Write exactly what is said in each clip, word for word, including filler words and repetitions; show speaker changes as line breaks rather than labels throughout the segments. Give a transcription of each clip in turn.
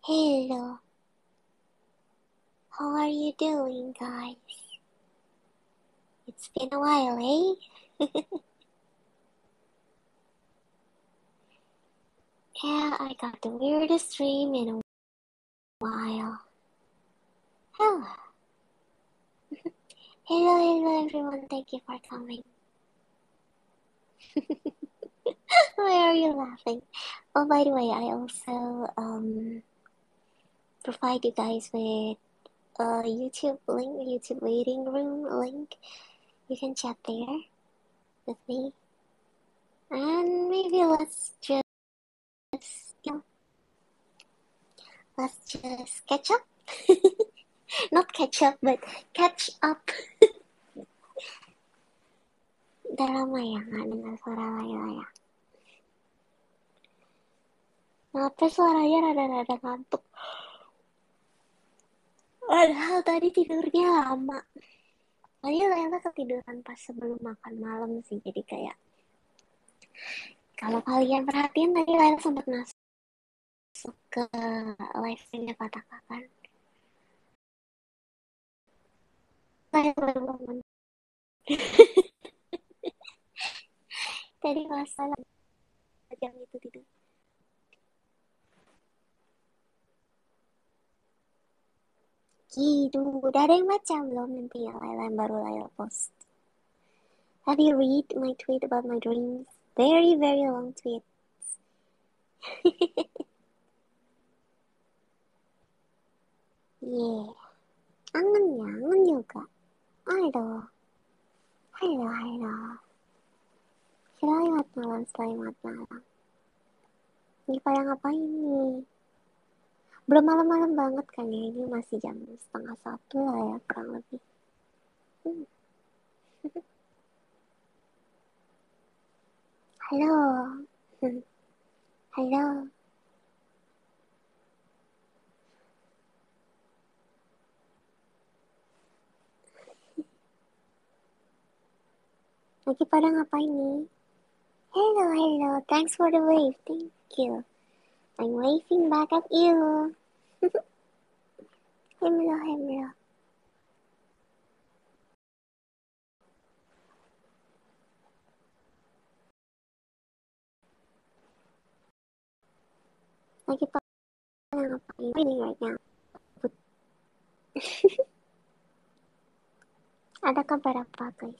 Hello, how are you doing, guys? It's been a while, eh? Yeah, I got the weirdest dream in a while. Hello. Hello, hello, everyone. Thank you for coming. Why are you laughing? Oh, by the way, I also um provide you guys with a YouTube link, YouTube waiting room link. You can chat there with me, and maybe let's just you know, let's just catch up. Not catch up, but catch up. Udah lama ya nggak dengar suara Layla ya. Kenapa suaranya rada-rada ngantuk? Padahal tadi tidurnya lama. Tadi Layla ketiduran pas sebelum makan malam sih. Jadi kayak kalau kalian perhatiin tadi Layla sempat masuk ke live streamnya Pataka kan. Layla baru bangun. Tadi pas salah jam itu tidur. Gitu, udah ada yang baca belum nanti ya Layla yang baru Layla post. Have you read my tweet about my dreams? Very, very long tweet. Yeah. Angen ya, angen juga. Aduh. Halo, halo. Selamat malam, selamat malam. Ini pada ngapain nih? Belum malam-malam banget kan ya, ini masih jam setengah satu lah ya, kurang lebih. Hmm. Halo. Hmm. Halo. Lagi pada ngapain nih? Hello, hello. Thanks for the wave. Thank you. I'm waving back at you. Hello, hello. Lagi pada ngapain ini right now? Ada kabar apa, guys?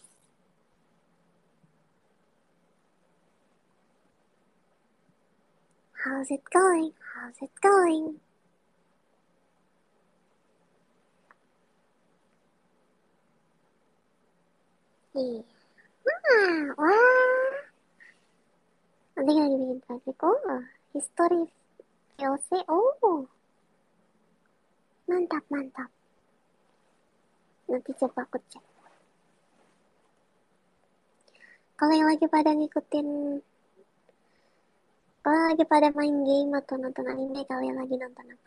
How's it going? How's it going? Iya. Ah, wah. Nanti nggak dibikin project. Oh, history V O C. Oh, mantap, mantap. Nanti coba aku cek. Kalau yang lagi pada ngikutin, kalau lagi pada main game atau nonton anime, kalian lagi nonton apa?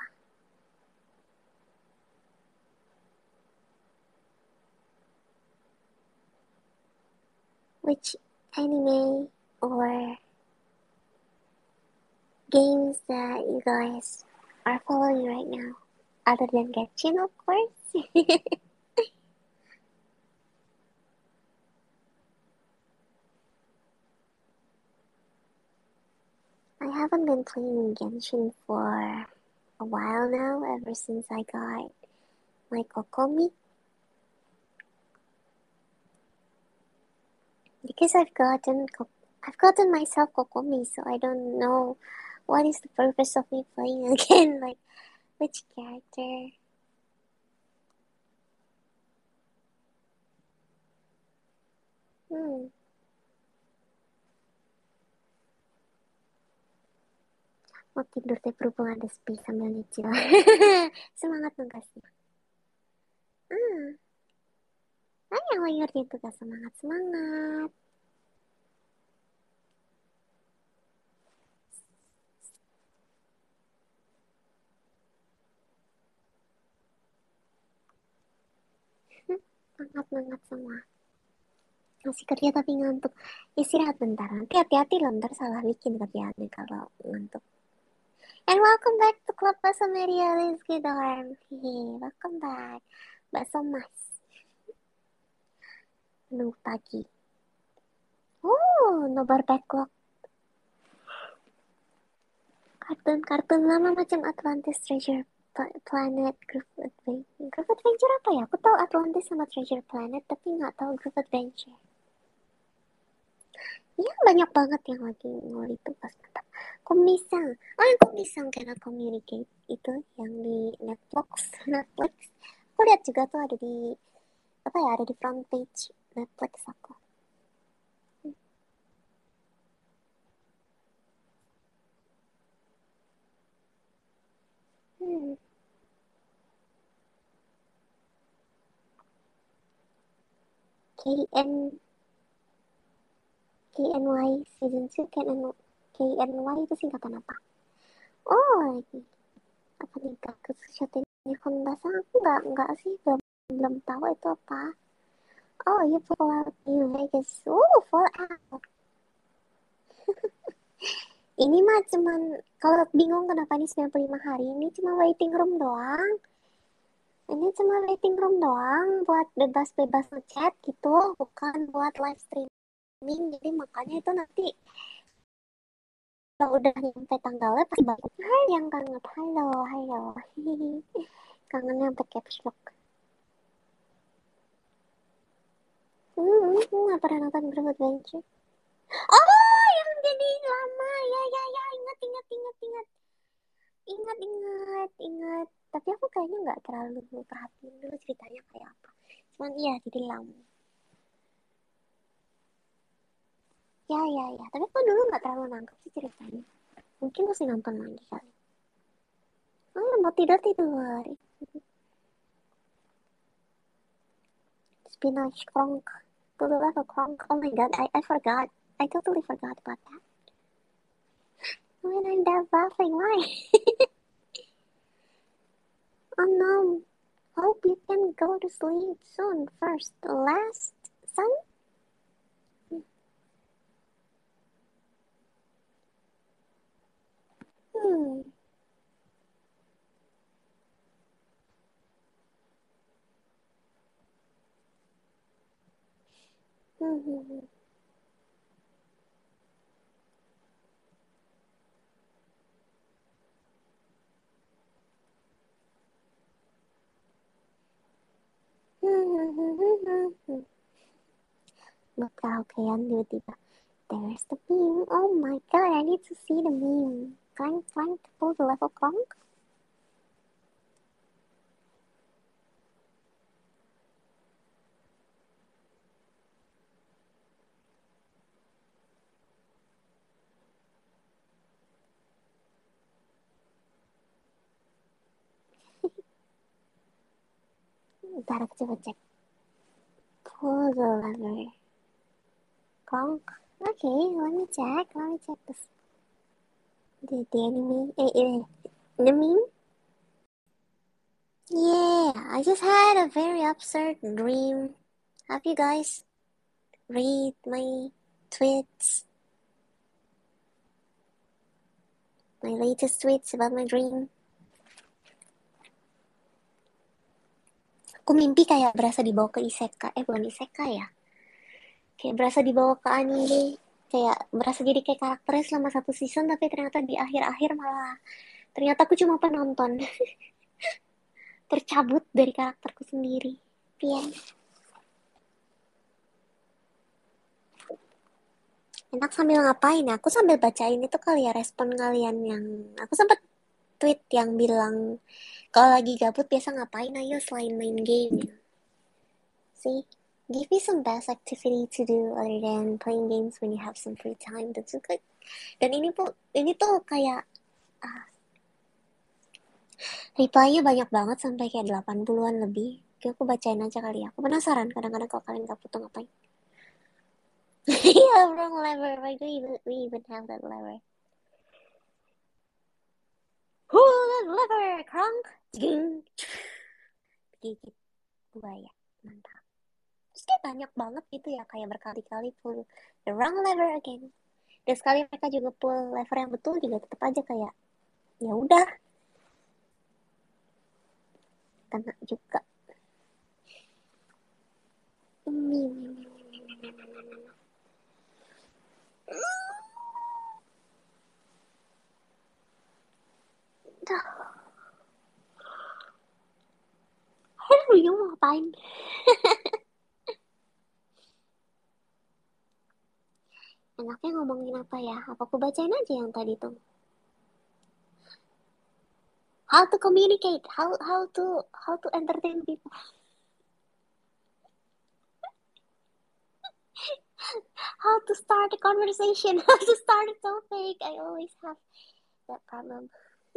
Which anime or games that you guys are following right now? Other than Genshin, of course. I haven't been playing Genshin for a while now, ever since I got my Kokomi. Because I've gotten I've gotten myself Kokomi, so I don't know what is the purpose of me playing again. Like, which character? Hmm. Mau tidur deh berhubung ada space sambil nyicil. Semangat tugasnya. Hmm. Nah, yang lagi ngerjain tugas semangat semangat. Hmm. Semangat semangat semua. Masih kerja tapi ngantuk. Istirahat bentar. Nanti hati-hati loh, ntar salah bikin kerjaannya kalau ngantuk. And welcome back to Club Baso Media Rizky Dorm. Hehe, welcome back. Baso Mas. Menu pagi. Oh, nobar backlog. Kartun-kartun lama macam Atlantis Treasure Planet, Groove Adventure. Groove Adventure apa ya? Aku tahu Atlantis sama Treasure Planet, tapi nggak tahu Groove Adventure. Iya, banyak banget yang lagi ngoli itu pas mantap. Kumisang. Oh, yang Kumisang Cannot Communicate. Itu yang di Netflix. Netflix. Aku lihat juga tuh ada di, apa ya, ada di front page Netflix aku. Hmm. K N K N Y season two K N K N Y itu singkatan apa? Oh, lagi apa nih kak? Kesusahan Honda-san aku nggak nggak sih belum belum tahu itu apa. Oh, iya Fallout New Vegas. Oh, Fallout. Ini mah cuman kalau bingung kenapa ini sembilan puluh lima hari ini cuma waiting room doang. Ini cuma waiting room doang buat bebas-bebas ngechat gitu, bukan buat live streaming. Jadi makanya itu nanti kalau udah nyampe tanggalnya pasti bagus. Hai yang kangen, halo, halo. Kangennya sampai caps lock. Hmm, nggak pernah nonton Groove Adventure. Oh, yang jadi lama. Ya, ya, ya. Ingat, ingat, ingat, ingat. Ingat, ingat, ingat. Tapi aku kayaknya nggak terlalu perhatiin dulu ceritanya kayak apa. Cuman iya, jadi lama. Ya, ya, ya. Tapi aku dulu nggak terlalu nangkep sih ceritanya. Mungkin mesti nonton lagi kali. Oh, mau tidur tidur. Spinach Kronk. To the level Kronk. Oh my god, I, I forgot. I totally forgot about that. When I'm that laughing, why? Oh no. Hope you can go to sleep soon. First, last, son? Hmm. Hmm. Hmm. Hmm. Hmm. Hmm. Magkakayan tiba-tiba. There's the meme. Oh my god, I need to see the meme. Trying, trying to pull the level Kronk. Ntar aku coba cek. Pull the lever. Kronk. Okay, let me check. Let me check this. The, the anime. Eh, eh, the meme? Yeah, I just had a very absurd dream. Have you guys read my tweets? My latest tweets about my dream? Aku mimpi kayak berasa dibawa ke isekai. Eh, bukan isekai ya. Kayak berasa dibawa ke anime. Kayak berasa jadi kayak karakternya selama satu season, tapi ternyata di akhir-akhir malah ternyata aku cuma penonton. Tercabut dari karakterku sendiri. Iya. Enak sambil ngapain ya? Aku sambil bacain itu kali ya respon kalian yang... Aku sempat tweet yang bilang kalau lagi gabut biasa ngapain ayo selain main game. See, give me some best activity to do other than playing games when you have some free time. That's good. Dan ini tuh ini tuh kayak ah, reply-nya banyak banget sampai kayak delapan puluhan lebih. Oke, aku bacain aja kali ya. Aku penasaran kadang-kadang kalau kalian gabut tuh ngapain. Yeah, wrong lever. Why do we even, we even have that lever? Pull the lever, Kronk. Jing. Gigit buaya. Mantap. Terus dia banyak banget gitu ya, kayak berkali-kali pull the wrong lever again. Dan sekali mereka juga pull lever yang betul juga tetap aja kayak Ya udah, kena juga. Ini, dah, Henry kamu ngapain? Enaknya ngomongin apa ya? Apa aku bacain aja yang tadi tuh? How to communicate, how how to how to entertain people, how to start a conversation, how to start a topic. I always have that problem.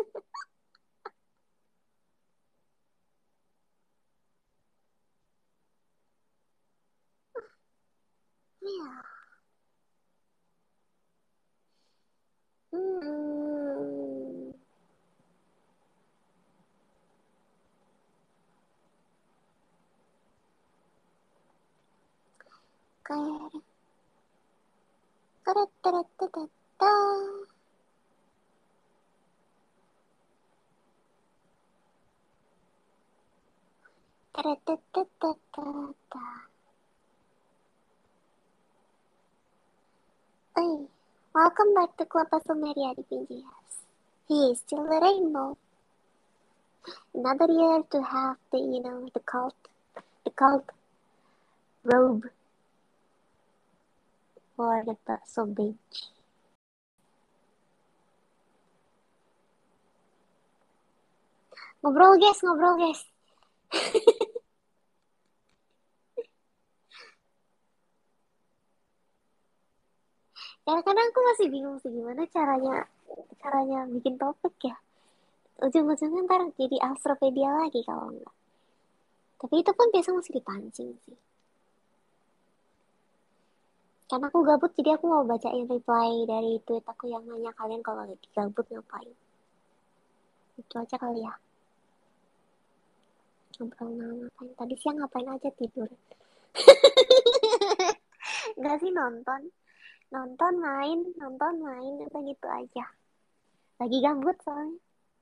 Yeah. Hmm. Kayak teret teret teret ta. Teret teret teret teret ta. Hey, welcome back to Club Sumeria di P J S. He is still the rainbow. Another year to have the, you know, the cult, the cult robe for the bakso beach. Ngobrol guys, ngobrol guys. Kadang-kadang aku masih bingung sih gimana caranya caranya bikin topik ya. Ujung-ujungnya ntar jadi Astropedia lagi kalau enggak. Tapi itu pun biasa masih dipancing sih. Karena aku gabut jadi aku mau bacain reply dari tweet aku yang nanya kalian kalau lagi gabut ngapain. Itu aja kali ya. Ngobrol ngapain. Tadi siang ngapain aja tidur. Enggak sih nonton. Nonton main, nonton main, udah gitu aja. Lagi gabut soalnya.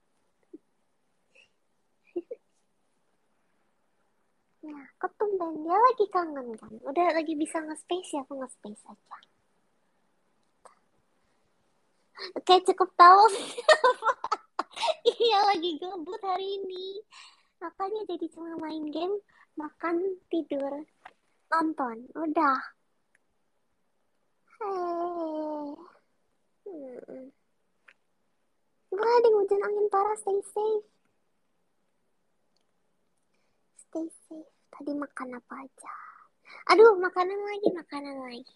Ya, kok tumben dia lagi kangen kan? Udah lagi bisa nge-space ya, aku nge-space aja. Oke, cukup tahu. Iya, lagi gabut hari ini. Makanya jadi cuma main game, makan, tidur, nonton. Udah. Hei. Hmm. Wah, ada hujan angin parah, stay safe. Stay safe. Tadi makan apa aja? Aduh, makanan lagi, makanan lagi.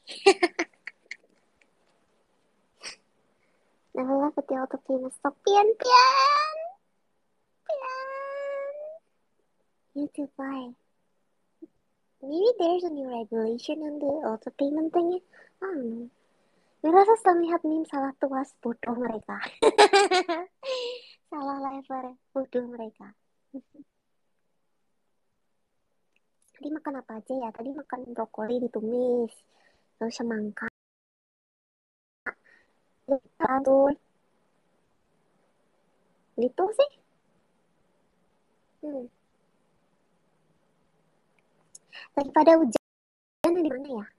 Never left with the auto famous. So, pian, pian, pian. YouTube, why? Maybe there's a new regulation on the auto payment thing. I don't know. Gue rasa setelah melihat meme salah tuas bodoh mereka. Salah lever bodoh mereka. Tadi makan apa aja ya? Tadi makan brokoli ditumis. Terus semangka. Aduh, gitu sih. Hmm. Daripada hujan di mana ya?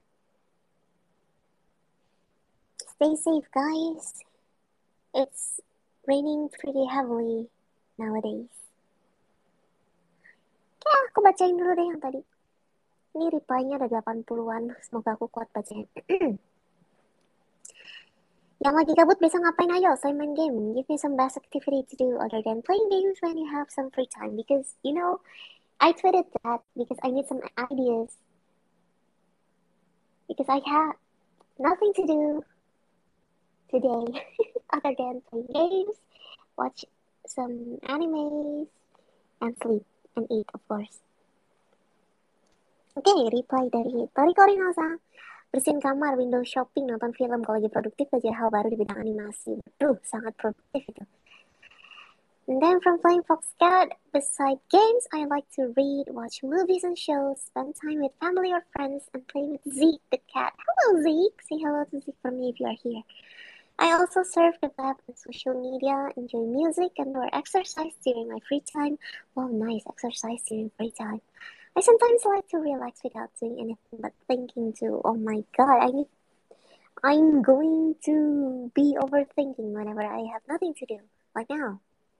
Stay safe, guys. It's raining pretty heavily nowadays. Ya, aku bacain dulu deh yang tadi. Ini reply-nya ada delapan puluhan. Semoga aku kuat bacain. Yang lagi kabut bisa ngapain ayo? Saya main game. Give me some best activity to do other than playing games when you have some free time. Because, you know, I tweeted that because I need some ideas. Because I have nothing to do today other than play games, watch some animes, and sleep and eat, of course. Oke, okay, reply dari Tori Korinosa. Bersihin kamar, window shopping, nonton film. Kalau lagi produktif, belajar hal baru di bidang animasi. Duh, sangat produktif itu. And then from playing Fox Scout, beside games, I like to read, watch movies and shows, spend time with family or friends, and play with Zeke the cat. Hello, Zeke. Say hello to Zeke for me if you are here. I also surf the web and social media, enjoy music, and or exercise during my free time. Wow, nice exercise during free time. I sometimes like to relax without doing anything but thinking too. Oh my god, I need, I'm going to be overthinking whenever I have nothing to do. Like now.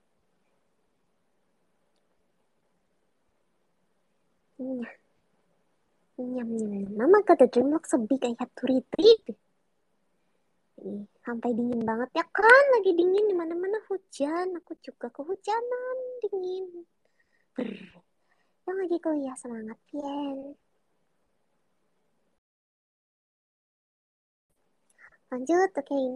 Nyam, nyam, nyam. Mama got the dream look so big I have to retreat. Ih, sampai dingin banget ya kan, lagi dingin di mana-mana hujan, aku juga kehujanan, dingin. Brr. Yang lagi kuliah semangat, Pian. Lanjut, oke, okay,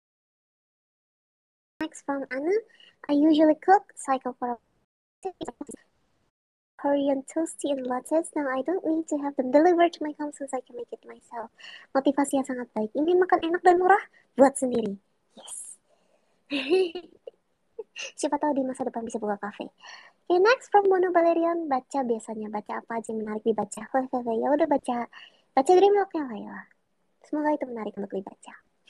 next from Anna. I usually cook, cycle for a Korean toasty and lattes. Now I don't need to have them delivered to my home since I can make it myself. Motivasi yang sangat baik. Ingin makan enak dan murah? Buat sendiri. Yes. Siapa tahu di masa depan bisa buka kafe. Okay, next from Mono Valerian. Baca biasanya. Baca apa aja yang menarik dibaca. Hehehe, ya udah baca. Baca Dreamlock-nya lah ya. Semoga itu menarik untuk dibaca.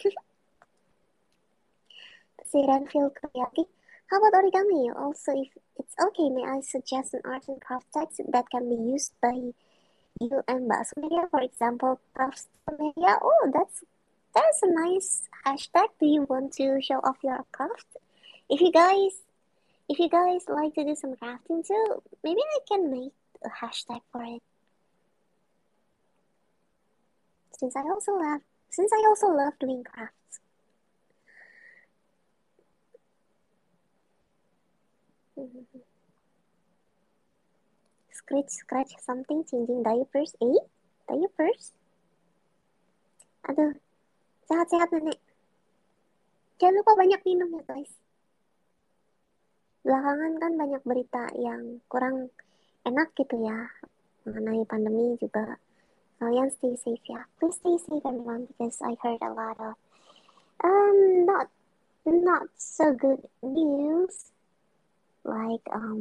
Siren feel Koreaki. How about origami? Also, if it's okay, may I suggest an art and craft text that can be used by you and Mbak Sumeria, for example, craft Sumeria. Oh, that's that's a nice hashtag. Do you want to show off your craft? If you guys, if you guys like to do some crafting too, maybe I can make a hashtag for it. Since I also love, since I also love doing crafts. Mm-hmm. Scratch, scratch something, changing diapers. Eh? Diapers? Aduh, sehat-sehat nenek. Jangan lupa banyak minum ya guys. Belakangan kan banyak berita yang kurang enak gitu ya. Mengenai pandemi juga. Kalian stay safe ya. Please stay safe everyone because I heard a lot of um not not so good news. Like um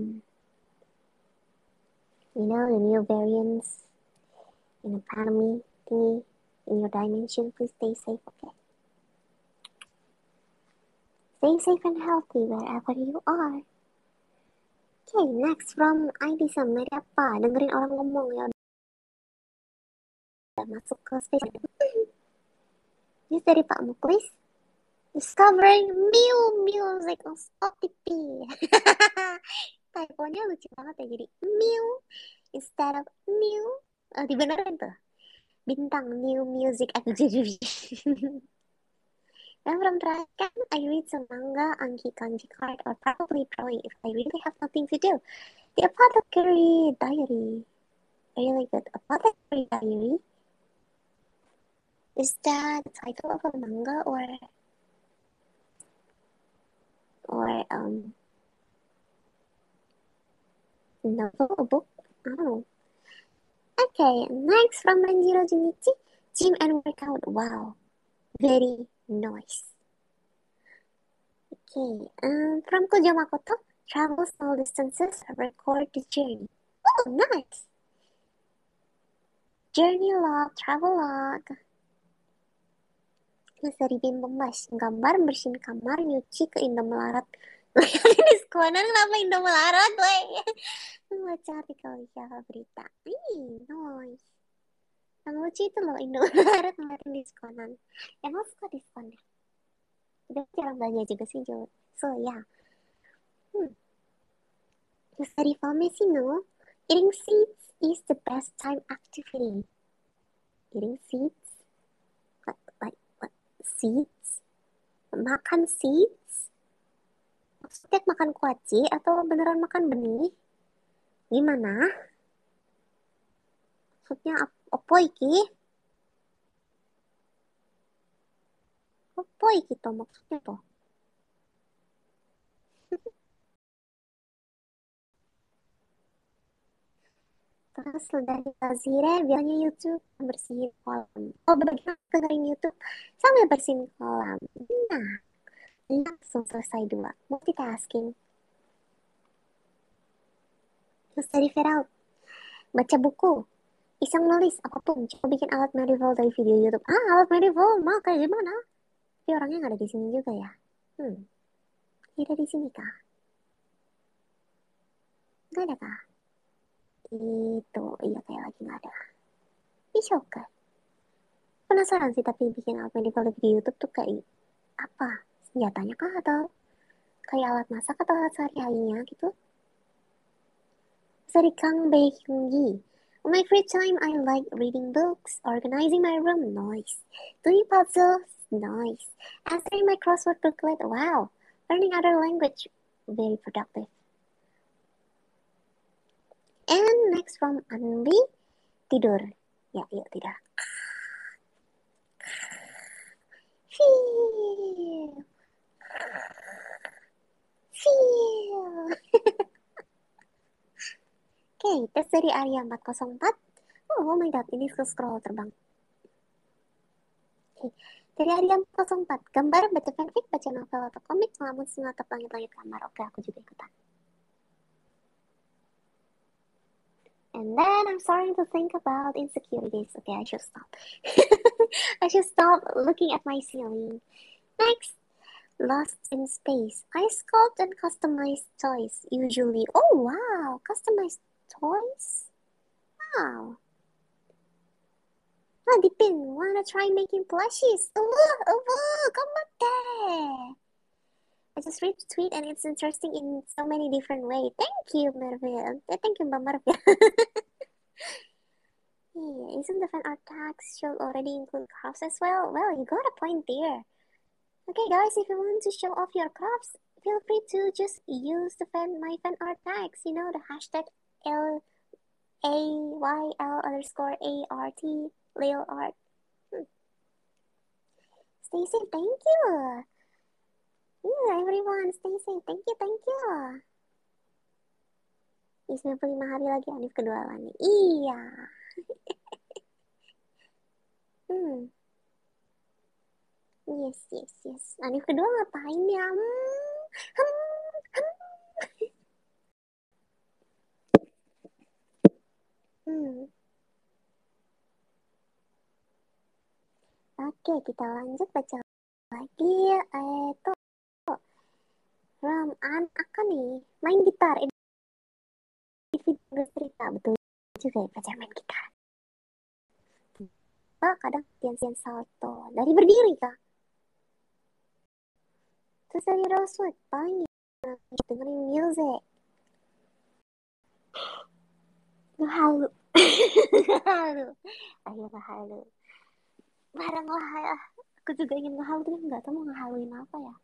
you know the new variants in the pandemic thingy in your dimension. Please stay safe, okay? Stay safe and healthy wherever you are. Okay, next from I D Summary apa? Dengerin orang ngomong ya udah masuk ke station. Ini dari Pak Muklis. Discovering new music on Spotify. Typonya lucu banget ya, jadi new instead of new. Oh, dibenerin tuh. Bintang new music. And from Dragon, I read some manga, Anki Kanji card, or probably drawing if I really have nothing to do. The Apothecary Diary. Really good. Apothecary Diary? Is that the title of a manga or or um novel, a book? I don't know. Okay, next from Manjiro Junichi, gym and workout. Wow, very nice. Okay, um, from Kojo Makoto, travel small distances, record the journey. Oh, nice. Journey log, travel log. Terus dari Bim Bemas, gambar bersihin kamar, nyuci ke Indomelarat. Di sekolah kenapa Indomelarat, weh? Baca artikel Java berita. Ih, nice. Yang lucu itu loh, Indomaret ngeliatin diskonan. Emang suka diskon ya? Udah jarang belanja juga sih, Jo. So, ya. Yeah. Hmm. Terus dari pharmacy, no? Eating seeds is the best time activity. Eating seeds? What, like, what? Seeds? Makan seeds? Maksudnya makan kuaci atau beneran makan benih? Gimana? Maksudnya apa iki? Apa iki toh maksudnya toh? Terus dari Tazire bilangnya YouTube bersihin kolam. Oh, bagaimana dengerin YouTube sambil bersihin kolam? Nah, langsung selesai dua. Multitasking. Terus dari Feral, baca buku. Iseng nulis apapun. Coba bikin alat medieval dari video YouTube. Ah, alat medieval? Mau kayak gimana? Tapi orangnya nggak ada di sini juga ya. Hmm, tidak di sini kah? Nggak ada kah? Itu, iya kayak lagi nggak ada. It's okay. Penasaran sih tapi bikin apa yang di di YouTube tuh kayak apa? Senjatanya kah atau kayak alat masak atau alat sehari-harinya gitu? Serikang Baekhyungi. On my free time, I like reading books, organizing my room, nice. Doing puzzles, nice. Answering my crossword booklet, wow. Learning other language, very productive. And next from Anvi, tidur. Ya, yuk tidur. Feel, feel. Oke, okay, tes dari Arya empat nol empat. Oh, oh my god, ini scroll terbang. Oke, okay. Dari Arya empat nol empat. Gambar, baca fanfic, baca novel atau komik, ngelamun menatap langit-langit kamar. Oke, okay, aku juga ikutan. And then I'm starting to think about insecurities. Okay, I should stop. I should stop looking at my ceiling. Next, Lost in Space. I sculpt and customize toys, usually. Oh, wow, customized toys? Wow. Ah, Dipin, wanna try making plushies? Oh, oh, come on there. I just read the tweet and it's interesting in so many different ways. Thank you, Marvel. Thank you, Mbak Marvel. Yeah, isn't the fan art tags show already include crafts as well? Well, you got a point there. Okay, guys, if you want to show off your crafts, feel free to just use the fan my fan art tags. You know the hashtag L A Y L underscore A R T Lil Art. Hmm. Stay safe, thank you. Yeah, everyone, stay safe. Thank you, thank you. Ini sembilan puluh lima hari lagi Anif kedua nih. Iya. Hmm. Yes, yes, yes. Anif kedua ngapain ya? Hmm. Hmm. Hmm. Oke, kita lanjut baca lagi. Eh, tuh, Ram, an akan nih main gitar. Individu cerita, betul juga ya, belajar main gitar. Ah, kadang tian-tian salto. Dari berdiri, Kak. Terus dari Rosewood, paling dengerin music. Ngehalu. Ngehalu. Ayo ngehalu. Barang lah ya. Aku juga ingin ngehalu, tapi nggak tahu mau ngehaluin apa ya.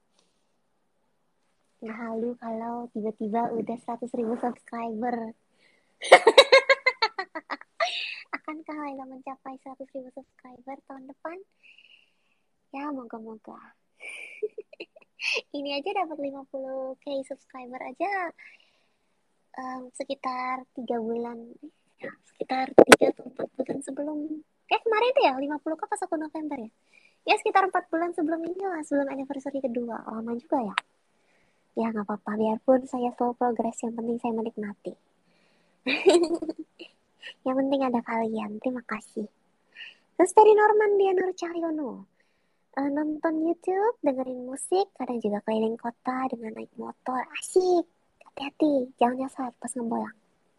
Ngehalu kalau tiba-tiba udah seratus ribu subscriber. Akankah Laila mencapai seratus ribu subscriber tahun depan? Ya, moga-moga. Ini aja dapat lima puluh k subscriber aja um, sekitar tiga bulan. Ya, sekitar tiga atau empat bulan sebelum. Kayak kemarin itu ya, lima puluh k pas satu November ya. Ya, sekitar empat bulan sebelum ini lah, sebelum anniversary kedua. Lama juga ya. Ya, nggak apa-apa. Biarpun saya slow progress, yang penting saya menikmati. Yang penting ada kalian. Terima kasih. Terus dari Norman Dianur Cahyono. Uh, nonton YouTube, dengerin musik, kadang juga keliling kota dengan naik motor. Asik. Hati-hati, jangan nyasar pas ngembolang.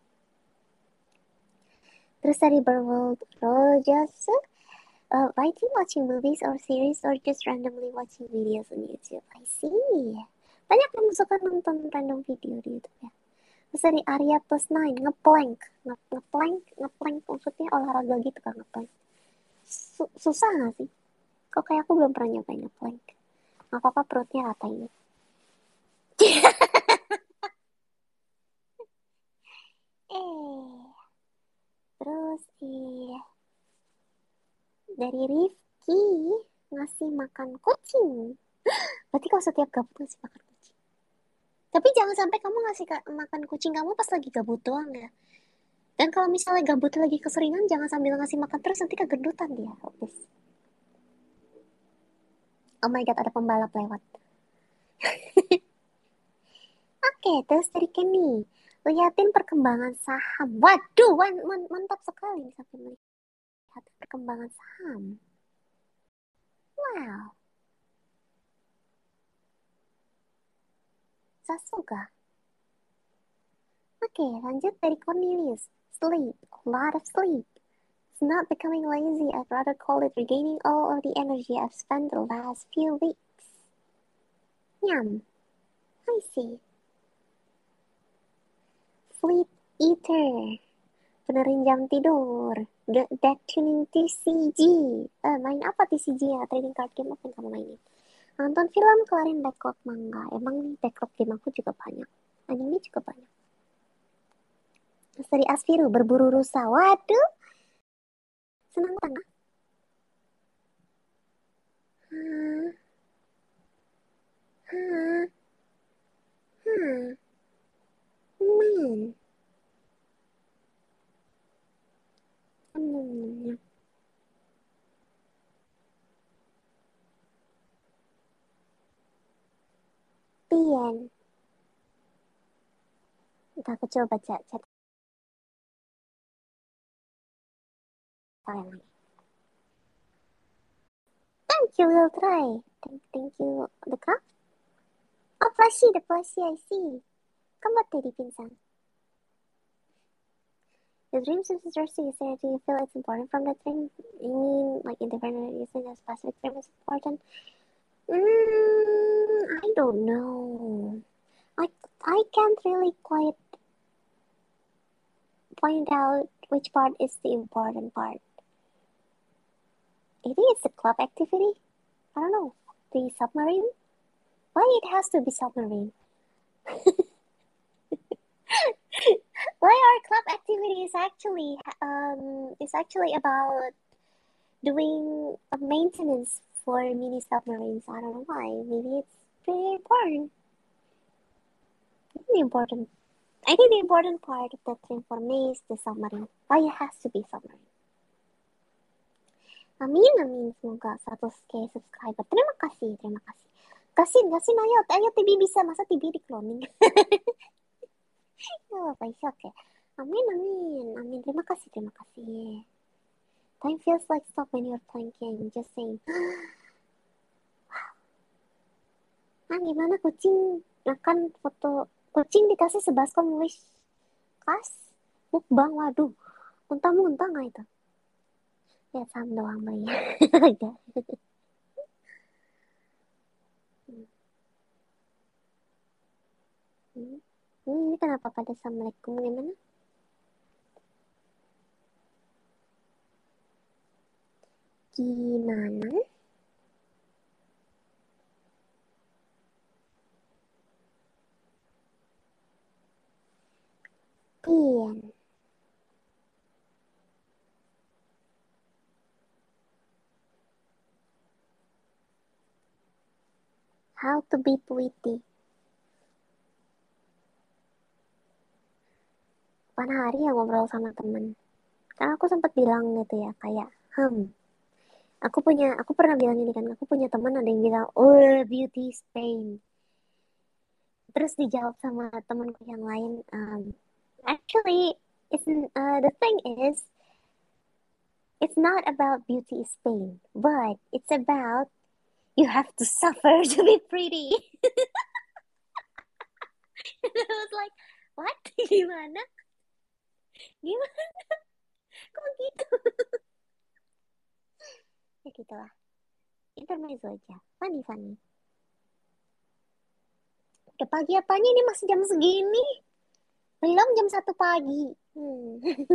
Terus dari Berworld Rogers, uh, writing, watching movies or series, or just randomly watching videos on YouTube. I see. Banyak yang suka nonton random video di YouTube ya. Terus dari Arya plus nine, ngeplank. Ngeplank, ngeplank maksudnya olahraga gitu kan ngeplank. Su- susah gak sih? Kok kayak aku belum pernah nyobain ngeplank. Gak apa-apa perutnya ratain. eh, terus eh dari Rifki ngasih makan kucing. Berarti kalau setiap gabut ngasih makan kucing. Tapi jangan sampai kamu ngasih makan kucing kamu pas lagi gabut doang ya. Dan kalau misalnya gabut lagi keseringan, jangan sambil ngasih makan terus, nanti kegendutan dia. Obis. Oh my god, ada pembalap lewat. Oke, terus dari Kenny. Liatin perkembangan saham. Waduh, man, man, mantap sekali sampai melihat perkembangan saham. Wow. Sasuga. Oke, lanjut dari Cornelius. Sleep, a lot of sleep. It's not becoming lazy, I'd rather call it regaining all of the energy I've spent the last few weeks. Yum, I see. Sleep eater, benerin jam tidur. The, that tuning T C G. Eh, main apa T C G ya? Trading card game apa yang kamu mainin? Nonton film, kelarin backlog manga. Emang nih backlog game aku juga banyak. Anime juga banyak. Dari Asfiru, berburu rusa. Waduh, senang banget. Hmm, hmm, hmm, man. Hmm, Pian. Ntar aku coba baca chat kalian lagi. Thank you, we'll try. Thank, thank you. The craft? Oh, plushie, the plushie, I see. Gambatte, Ripin-san. The dream seems interesting. Is there, do you feel it's important from the dream? You mean, like, in different reason, a specific dream is important? Mm, I don't know. I, I can't really quite point out which part is the important part. I think it's the club activity. I don't know. The submarine? Why it has to be submarine? Why our club activity is actually um is actually about doing a maintenance for mini submarines. I don't know why. Maybe it's pretty important. The important. I think the important part of that thing for me is the submarine. Why it has to be submarine? Amin, amin. Semoga seratus k subscriber. Terima kasih, terima kasih. Gasin, gasin, ayo. Ayo, T B bisa. Masa T B di cloning? Oh, Paisa, oke. Amin, amin. Amin, terima kasih, terima kasih. Time feels like stop when you're playing game. Just saying. Ah, gimana kucing makan foto kucing dikasih sebaskom wish kas mukbang, waduh. Muntah-muntah nggak itu? Ya, sam doang, Bay. Agak. Hmm. Hmm. Hmm, ini kenapa pada assalamualaikum gimana? Gimana? Pian. How to be witty. Kapan hari ya ngobrol sama temen. Karena aku sempat bilang gitu ya, kayak, hmm, aku punya, aku pernah bilang ini kan, aku punya teman ada yang bilang, oh, beauty is pain. Terus dijawab sama temanku yang lain, um, actually, it's, uh, the thing is, it's not about beauty is pain, but it's about you have to suffer to be pretty. I was like, what? Gimana? Gimana? Kok gitu? Ya gitulah. Intermezzo aja. Funny, funny. Udah pagi apanya ini masih jam segini? Belum jam satu pagi. Hmm.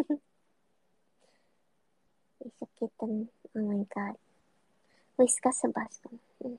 Besok kita, oh my god. Whiskas sebaskom. Hmm.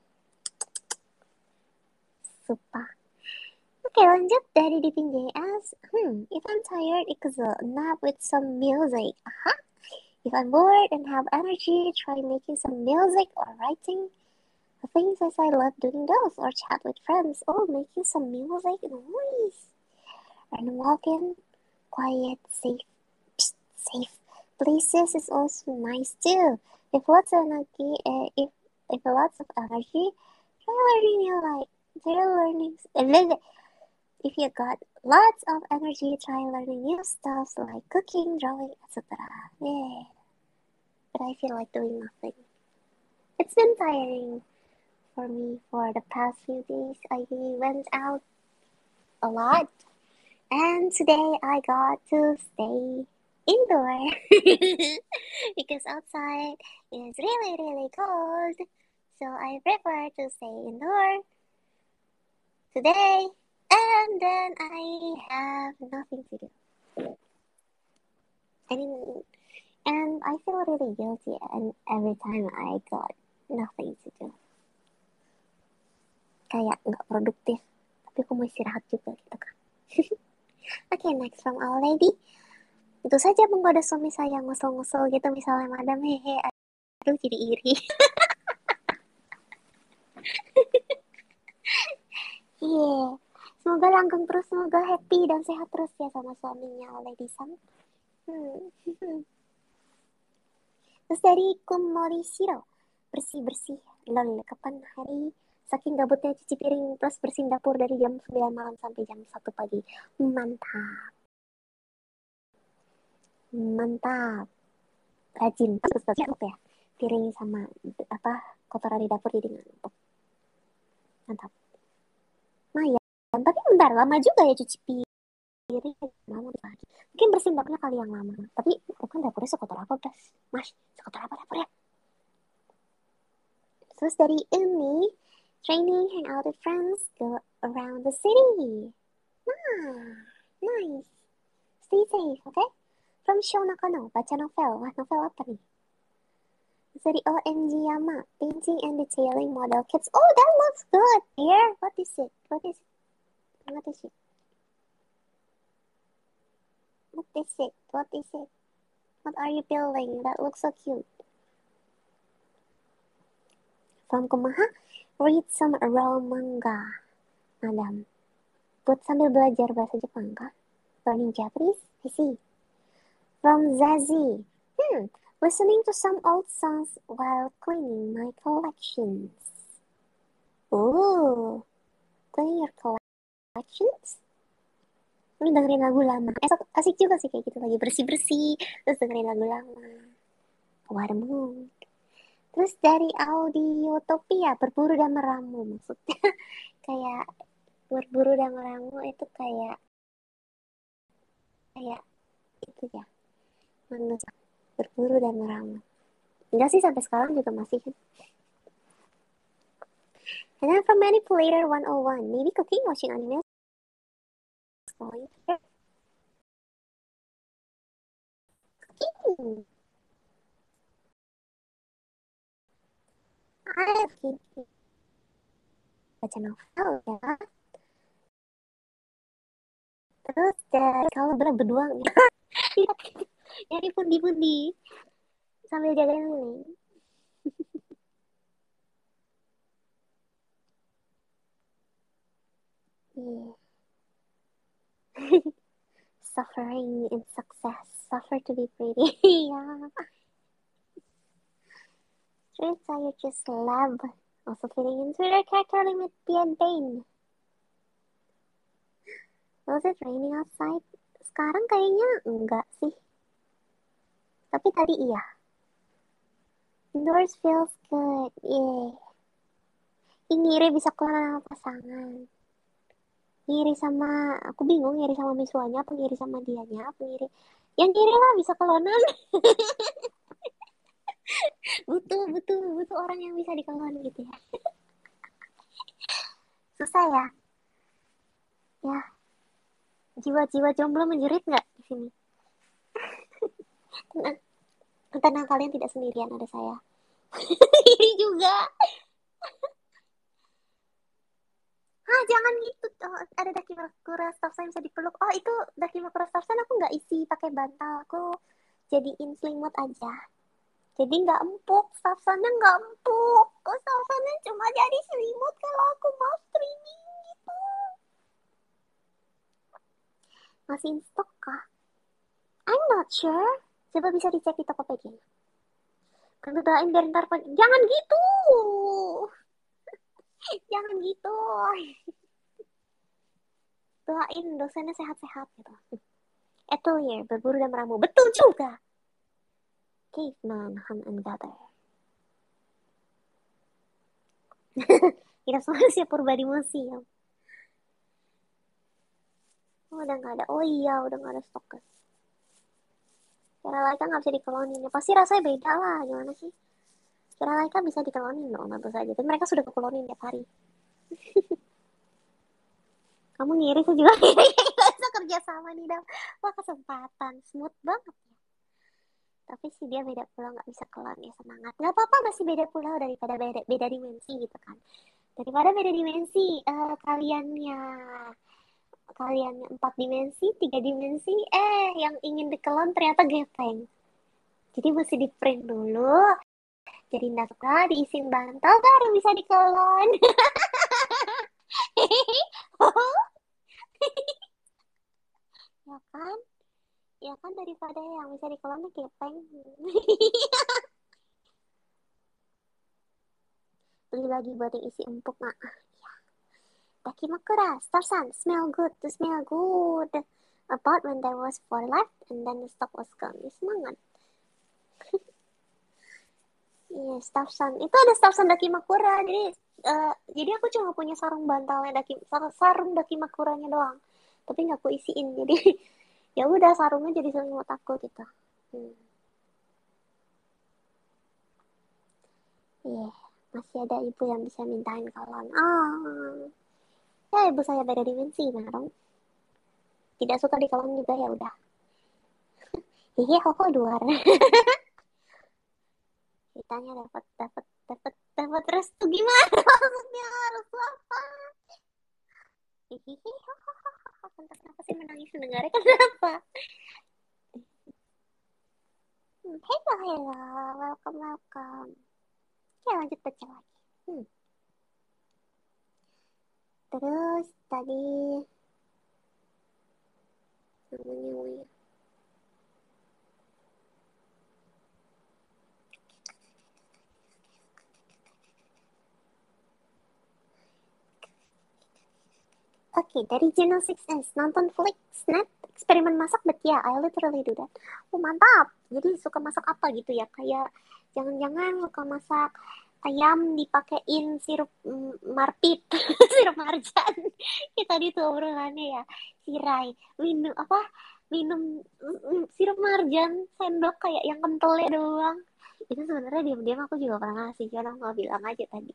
Sumpah. Oke, lanjut dari Dipin J S. Hmm, if I'm tired, it could a nap with some music. Aha. If I'm bored and have energy, try making some music or writing. The things as I love doing those or chat with friends. Oh, making some music. Nice. And walking, quiet, safe, psst, safe places is also nice too. If lots of energy, uh, if if lots of energy, try learning new like try learning. If you got lots of energy, try learning new stuff like cooking, drawing, et cetera. Yeah, but I feel like doing nothing. It's been tiring for me for the past few days. I went out a lot. And today I got to stay indoor because outside is really, really cold. So I prefer to stay indoor today. And then I have nothing to do. I mean, and I feel really guilty and every time I got nothing to do. Kayak nggak produktif. Tapi aku mau istirahat juga gitu kan. Oke, okay, next from our lady. Itu saja menggoda suami saya ngusul-ngusul gitu misalnya madam hehe. Aduh jadi iri. Iya. Yeah. Semoga langgeng terus, semoga happy dan sehat terus ya sama suaminya Lady Sam. Hmm. Terus dari Kumorishiro, bersih-bersih. Lol, kapan hari? Saking gabutnya cuci piring plus bersihin dapur dari jam sembilan malam sampai jam satu pagi. Mantap. Mantap. Rajin. Terus terus ya. Piring sama apa kotoran di dapur jadi ngantuk. Mantap. Nah ya, tapi bentar lama juga ya cuci piring. Lama pagi. Mungkin bersihin dapurnya kali yang lama. Tapi bukan dapurnya sekotor apa, Bas? Mas, sekotor apa dapurnya? Terus dari ini, training, hang out with friends, go around the city. Nah, nice. Stay safe, okay? From Show Nakano, baca novel. Wah, novel apa nih? Dari O M G Yama, painting and detailing model kits. Oh, that looks good. Here, what is it? What is it? What is it? What is it? What is it? What are you building? That looks so cute. From Kumaha, read some raw manga. Madam, buat sambil belajar bahasa Jepang kah? Learning Japanese? I see. From Zazie, hmm, listening to some old songs while cleaning my collections. Oh, cleaning your collections? Ini dengerin lagu lama. Eh, asik juga sih kayak gitu, lagi bersih-bersih, terus dengerin lagu lama. What a mood. Terus dari Audiotopia, berburu dan meramu. Maksudnya kayak berburu dan meramu itu kayak kayak itu ya, manusia berburu dan meramu. Enggak sih, sampai sekarang juga masih. And then from Manipulator one oh one, maybe cooking, watching anime, scrolling. Cooking. I love baca novel ya. Terus dari kalau bener berdua nyari pundi-pundi sambil jagain ini. Yeah. Suffering in success, suffer to be pretty. Yeah. Truth I just love. Also fitting in Twitter character limit Pian Bane. Was it raining outside? Sekarang kayaknya enggak sih. Tapi tadi iya. Indoors feels good. Yeah. Ini Ire bisa keluar sama pasangan. Ngiri sama, aku bingung ngiri sama misuanya apa ngiri sama dianya apa ngiri. Yang ngiri lah bisa kelonan. butuh, butuh, butuh orang yang bisa dikelon gitu ya. Susah ya. Ya, jiwa-jiwa jomblo menjerit nggak di sini? Tenang, tenang, kalian tidak sendirian, ada saya. Ini juga. Ah, jangan gitu. Oh, ada Dakimakura staff saya bisa dipeluk. Oh, itu Dakimakura staff saya aku nggak isi pakai bantal. Aku jadiin selimut aja. Jadi nggak empuk. Staff sana nggak empuk. Kok staff sana cuma jadi selimut kalau aku mau streaming gitu. Masih in stock kah? I'm not sure. Coba bisa dicek di Tokopedia. Kan doain biar ntar pagi. Jangan gitu. Jangan gitu. Doain dosennya sehat-sehat gitu. Atelier, berburu dan meramu. Betul juga. Caveman, hunt and gather. Kita semua manusia purba di museum. Oh, udah nggak ada. Oh iya, udah nggak ada stok. Kira Laika nggak bisa diklonin. Ya, pasti rasanya beda lah. Gimana sih? Kira Laika bisa diklonin dong, tentu saja. Tapi mereka sudah keklonin tiap hari. Kamu ngiri, saya juga ngiri. Kita bisa kerja sama nih, Dam. Wah, kesempatan. Smooth banget. Tapi sih dia beda pulau, nggak bisa klon ya, semangat. Nggak apa-apa, masih beda pulau daripada beda, beda dimensi gitu kan. Daripada beda dimensi, eh, kaliannya kaliannya empat dimensi, tiga dimensi, eh yang ingin dikelon ternyata gepeng. Jadi mesti di print dulu, jadi naskah, diisi bantal, baru bisa dikelon. Ya kan? Ya kan, daripada yang bisa dikelon gepeng. Beli lagi buat yang isi empuk, mak. Dakimakura, Star-san, smell good, to smell good. About when there was four left, and then the stock was gone. Ya, semangat. Iya, yeah, Star-san. Itu ada Star-san Dakimakura. Jadi, uh, jadi aku cuma punya sarung bantalnya Daki, sarung Dakimakuranya doang. Tapi nggak aku isiin. Jadi, ya udah sarungnya jadi selimut aku gitu. Hmm. Iya, yeah, masih ada ibu yang bisa mintain kalon. Ah, ya ibu saya beda dimensi, nah dong. Tidak suka di kalon juga, ya udah. Iya, kok luar. Ceritanya dapat dapat dapat dapat restu gimana maksudnya, restu apa? Hihihi, kenapa sih menangis mendengarnya, kenapa? Hmm, hello hello, welcome welcome. Oke, lanjut baca lagi. Hmm. Terus tadi namanya Oke, okay, dari Geno six S, nonton Flick, Snap, eksperimen masak, but yeah, I literally do that. Oh, mantap. Jadi suka masak apa gitu ya? Kayak jangan-jangan suka masak ayam dipakein sirup mm, marpit, sirup marjan. Kita tadi tuh obrolannya ya, sirai, minum apa? Minum mm, sirup marjan, sendok kayak yang kentalnya doang. Itu sebenarnya diam-diam aku juga pernah ngasih, karena nggak bilang aja tadi.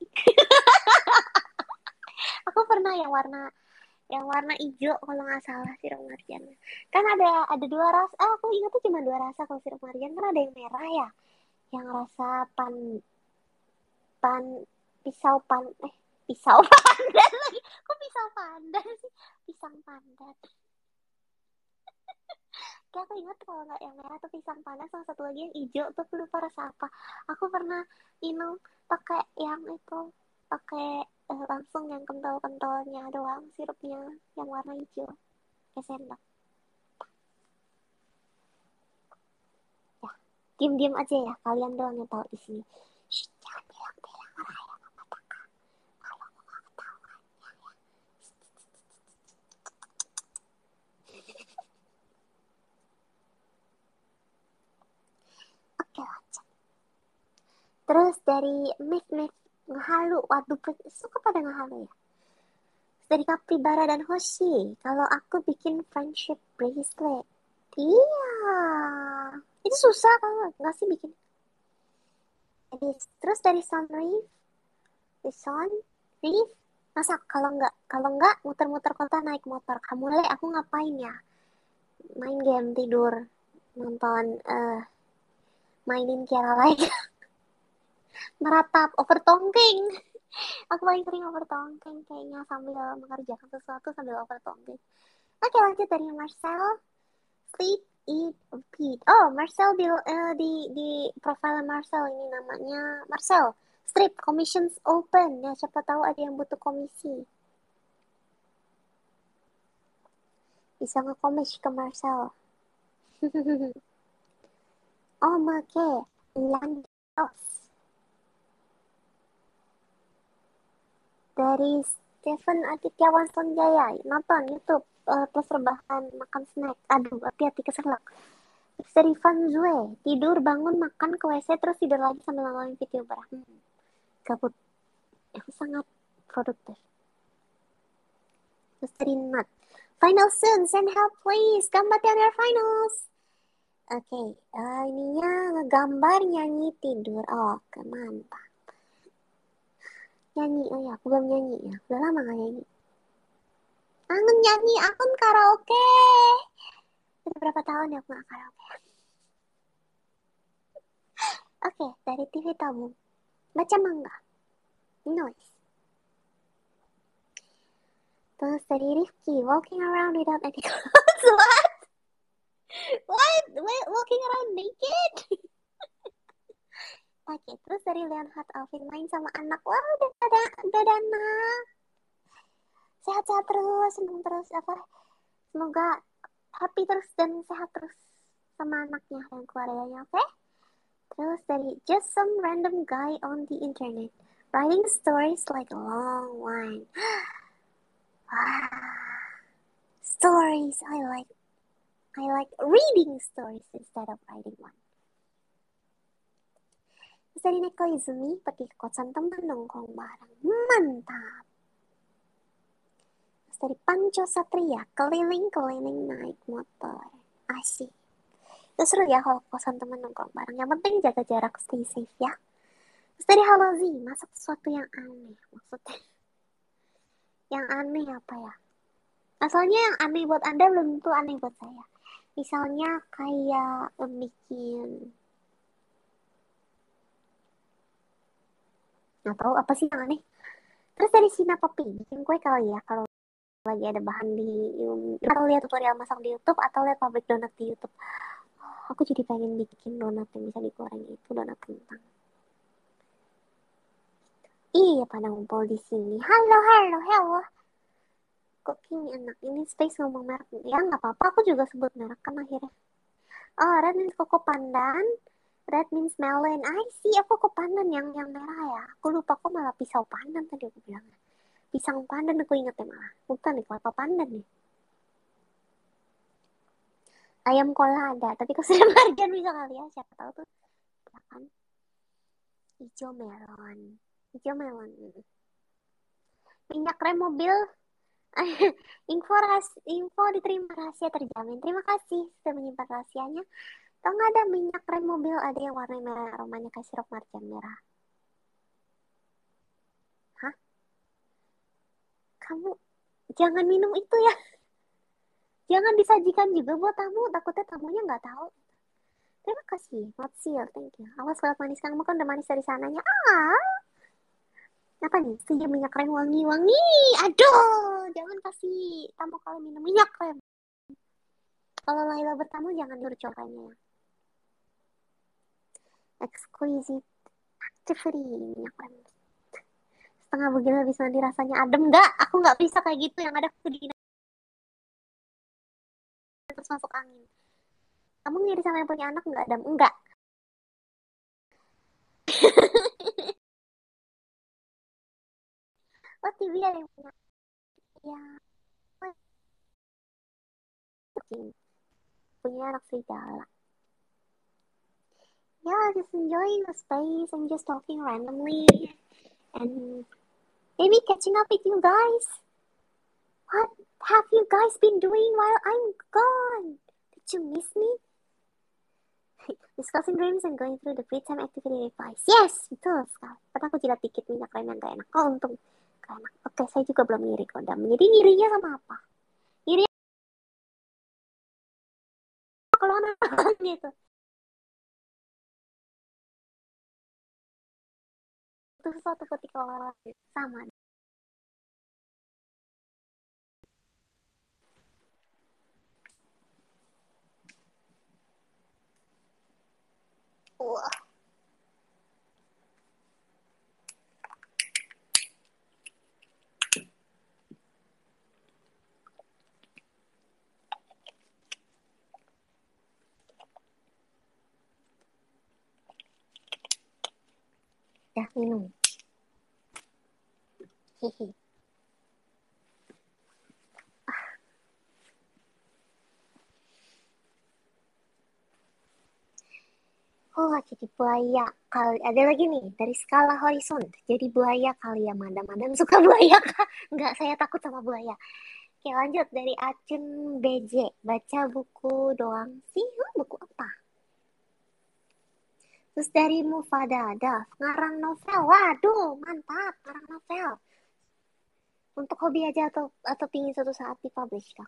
Aku pernah yang warna yang warna hijau kalau nggak salah sirup marjan. Kan ada ada dua rasa. Ah, aku ingatnya cuma dua rasa kalau sirup marjan. Kan ada yang merah ya, yang rasa pan pan pisau pan eh pisau pandan lagi. Kok pisau pandan sih? Pisang pandan. Kayak aku ingat kalau nggak yang merah tuh pisang pandan, sama satu lagi yang hijau tuh aku lupa rasa apa. Aku pernah minum pakai yang itu, pakai eh, langsung yang kental-kentalnya doang, sirupnya yang warna hijau, kayak sendok. Ya, diam-diam aja ya, kalian doang yang tahu di sini. Shh, jangan bilang-bilang orang yang mengatakan kalau mau ketahuan. Oke, lanjut. Terus dari Miss Miss ngehalu, waduh, suka pada ngehalu ya. Dari Capybara dan Hoshi, kalau aku bikin friendship bracelet. Iya, itu susah kalau nggak sih bikin. Jadi, terus dari Sunreef, di Sun, Reef, masa kalau nggak kalau nggak muter-muter kota naik motor. Kamu le, aku ngapain ya? Main game, tidur, nonton, eh mainin Kiara lagi, meratap, overthinking. Aku paling sering overthinking kayaknya sambil mengerjakan sesuatu sambil overthinking. Oke, lanjut dari Marcel. Sleep, eat, repeat. Oh, Marcel di uh, di di profile Marcel ini namanya Marcel. Strip commissions open. Ya, siapa tahu ada yang butuh komisi. Bisa nge-commish ke Marcel. Oh, oke. Lanjut. Dari Stephen Adityawan Sonjaya. Nonton YouTube. Uh, plus rebahan makan snack. Aduh, hati-hati keselak. Dari Van Zue. Tidur, bangun, makan, ke W C, terus tidur lagi sambil nonton video bareng. Hmm. Gabut. Yang sangat produktif. Terus dari Nat. Final soon, send help please. Gambatte on your finals. Oke, okay. uh, ininya ngegambar nyanyi tidur. Oh, mantap. Nyanyi, oh ya, aku belum nyanyi ya. Udah lama gak nyanyi. Kangen nyanyi, akun karaoke. Udah berapa tahun ya aku gak karaoke. Oke, okay, dari T V tabung. Baca manga. Noise. Terus dari Rifki, walking around without any clothes. What? What? Wait, walking around naked? Oke, okay, terus dari Leonhard Alvin main sama anak. Wah, udah ada, udah ada anak. Sehat-sehat terus, senang terus. Apa? Semoga happy terus dan sehat terus sama anaknya dan keluarganya, oke? Okay? Terus dari just some random guy on the internet writing stories like a long one. Ah, stories. I like. I like reading stories instead of writing one. Terus dari Neko Izumi pergi ke kosan teman nongkrong bareng. Mantap. Terus dari Panco Satria keliling-keliling naik motor. Asik. Terus seru ya kalau kosan teman nongkrong bareng. Yang penting jaga jarak, stay safe ya. Terus dari Halo Z, masak sesuatu yang aneh. Maksudnya yang aneh apa ya? Asalnya yang aneh buat Anda belum tentu aneh buat saya. Misalnya kayak bikin, nggak tahu apa sih yang aneh. Terus dari Sina Popi, bikin kue kali ya kalau lagi ada bahan di, atau lihat tutorial masak di YouTube atau lihat pabrik donat di YouTube. Oh, aku jadi pengen bikin donat yang bisa digoreng, itu donat kentang. Iya, pada ngumpul di sini. Halo, halo, halo. Cooking enak. Ini space ngomong merek. Ya, nggak apa-apa. Aku juga sebut merek kan akhirnya. Oh, red means koko pandan. Red means melon. I see, aku koko pandan yang yang merah ya. Aku lupa kok malah pisau pandan tadi aku bilang. Pisang pandan aku ingetnya malah. Bukan nih, kelapa pandan nih. Ayam kola ada, tapi kalau sudah marjan bisa kali ya. Siapa tahu tuh. Ya kan? Hijau melon. Hijau melon. Minyak rem mobil. info ras info diterima rahasia terjamin. Terima kasih sudah menyimpan rahasianya. Atau nggak ada minyak rem mobil ada yang warna merah, aromanya kayak sirup marjan merah. Hah? Kamu jangan minum itu ya. Jangan disajikan juga buat tamu. Takutnya tamunya nggak tahu. Terima kasih. Not seal. Thank you. Awas kalau manis. Kamu kan udah manis dari sananya. Ah. Apa nih? Setuju minyak rem wangi-wangi. Aduh. Jangan kasih tamu kalau minum minyak rem. Kalau Laila bertamu jangan nyuruh cowoknya. Exquisite activity minyak rem. Setengah begini habis mandi rasanya adem. Nggak. Aku nggak bisa kayak gitu. Yang ada kedinginan terus masuk angin. Kamu ngiri sama yang punya anak nggak, Adam? Enggak. Oh, T V ada yang punya. Ya, kucing. Punya anak serigala. Yeah, just enjoying the space and just talking randomly. And maybe catching up with you guys. What have you guys been doing while I'm gone? Did you miss me? Discussing dreams and going through the free time activity advice. Yes, betul sekali. Karena aku jilat dikit minyak rem yang gak enak. Oh, untung gak enak. Oke, saya juga belum ngiri kodam. Jadi ngirinya sama apa? Ngirinya kalau anak gitu. Itu sesuatu ketika orang sama. Wah. Ya, minum. Hihi. Oh, jadi buaya. Kali ada lagi nih dari skala horizon. Jadi buaya kali ya, madam-madam suka buaya kah? Enggak, saya takut sama buaya. Oke, lanjut dari Acun B J. Baca buku doang sih? Hah, buku apa? Terus dari Mufadada, ngarang novel. Waduh, mantap, ngarang novel. Untuk hobi aja atau atau pingin suatu saat dipublish kah?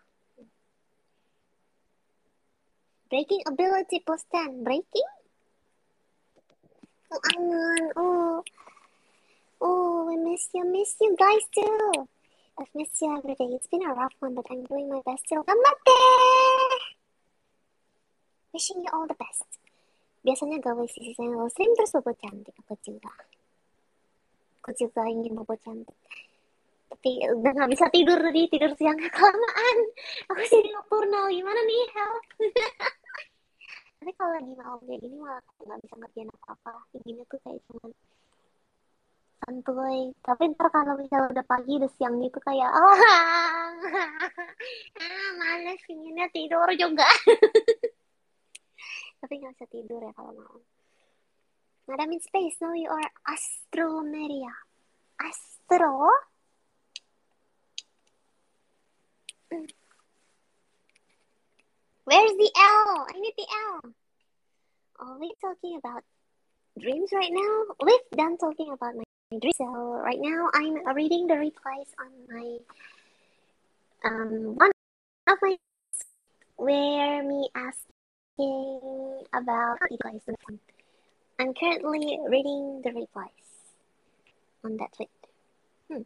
Breaking ability plus ten. Breaking? Oh, Angan. Oh, oh, we miss you, miss you guys too. I've missed you every day. It's been a rough one, but I'm doing my best still. Gamate! Wishing you all the best. Biasanya gawe sisi saya stream terus bobo cantik. Aku juga. Aku juga ingin bobo cantik. Tapi udah gak bisa tidur tadi. Tidur siangnya kelamaan. Aku jadi nocturnal. Gimana nih? Help. Tapi kalau lagi malam kayak gini malah aku gak bisa ngerjain apa-apa. Gini tuh kayak cuman santuy. Tapi ntar kalau misalnya udah pagi udah siang gitu kayak ah, ah males inginnya tidur juga. Tapi gak bisa tidur ya kalau malam. Madam in space, no you are Astromeria. Astro? Mm. Where's the L? I need the L. Are we talking about dreams right now? We've done talking about my dreams. So right now I'm reading the replies on my um one of my where me asking about replies. I'm currently reading the replies on that tweet. Hmm.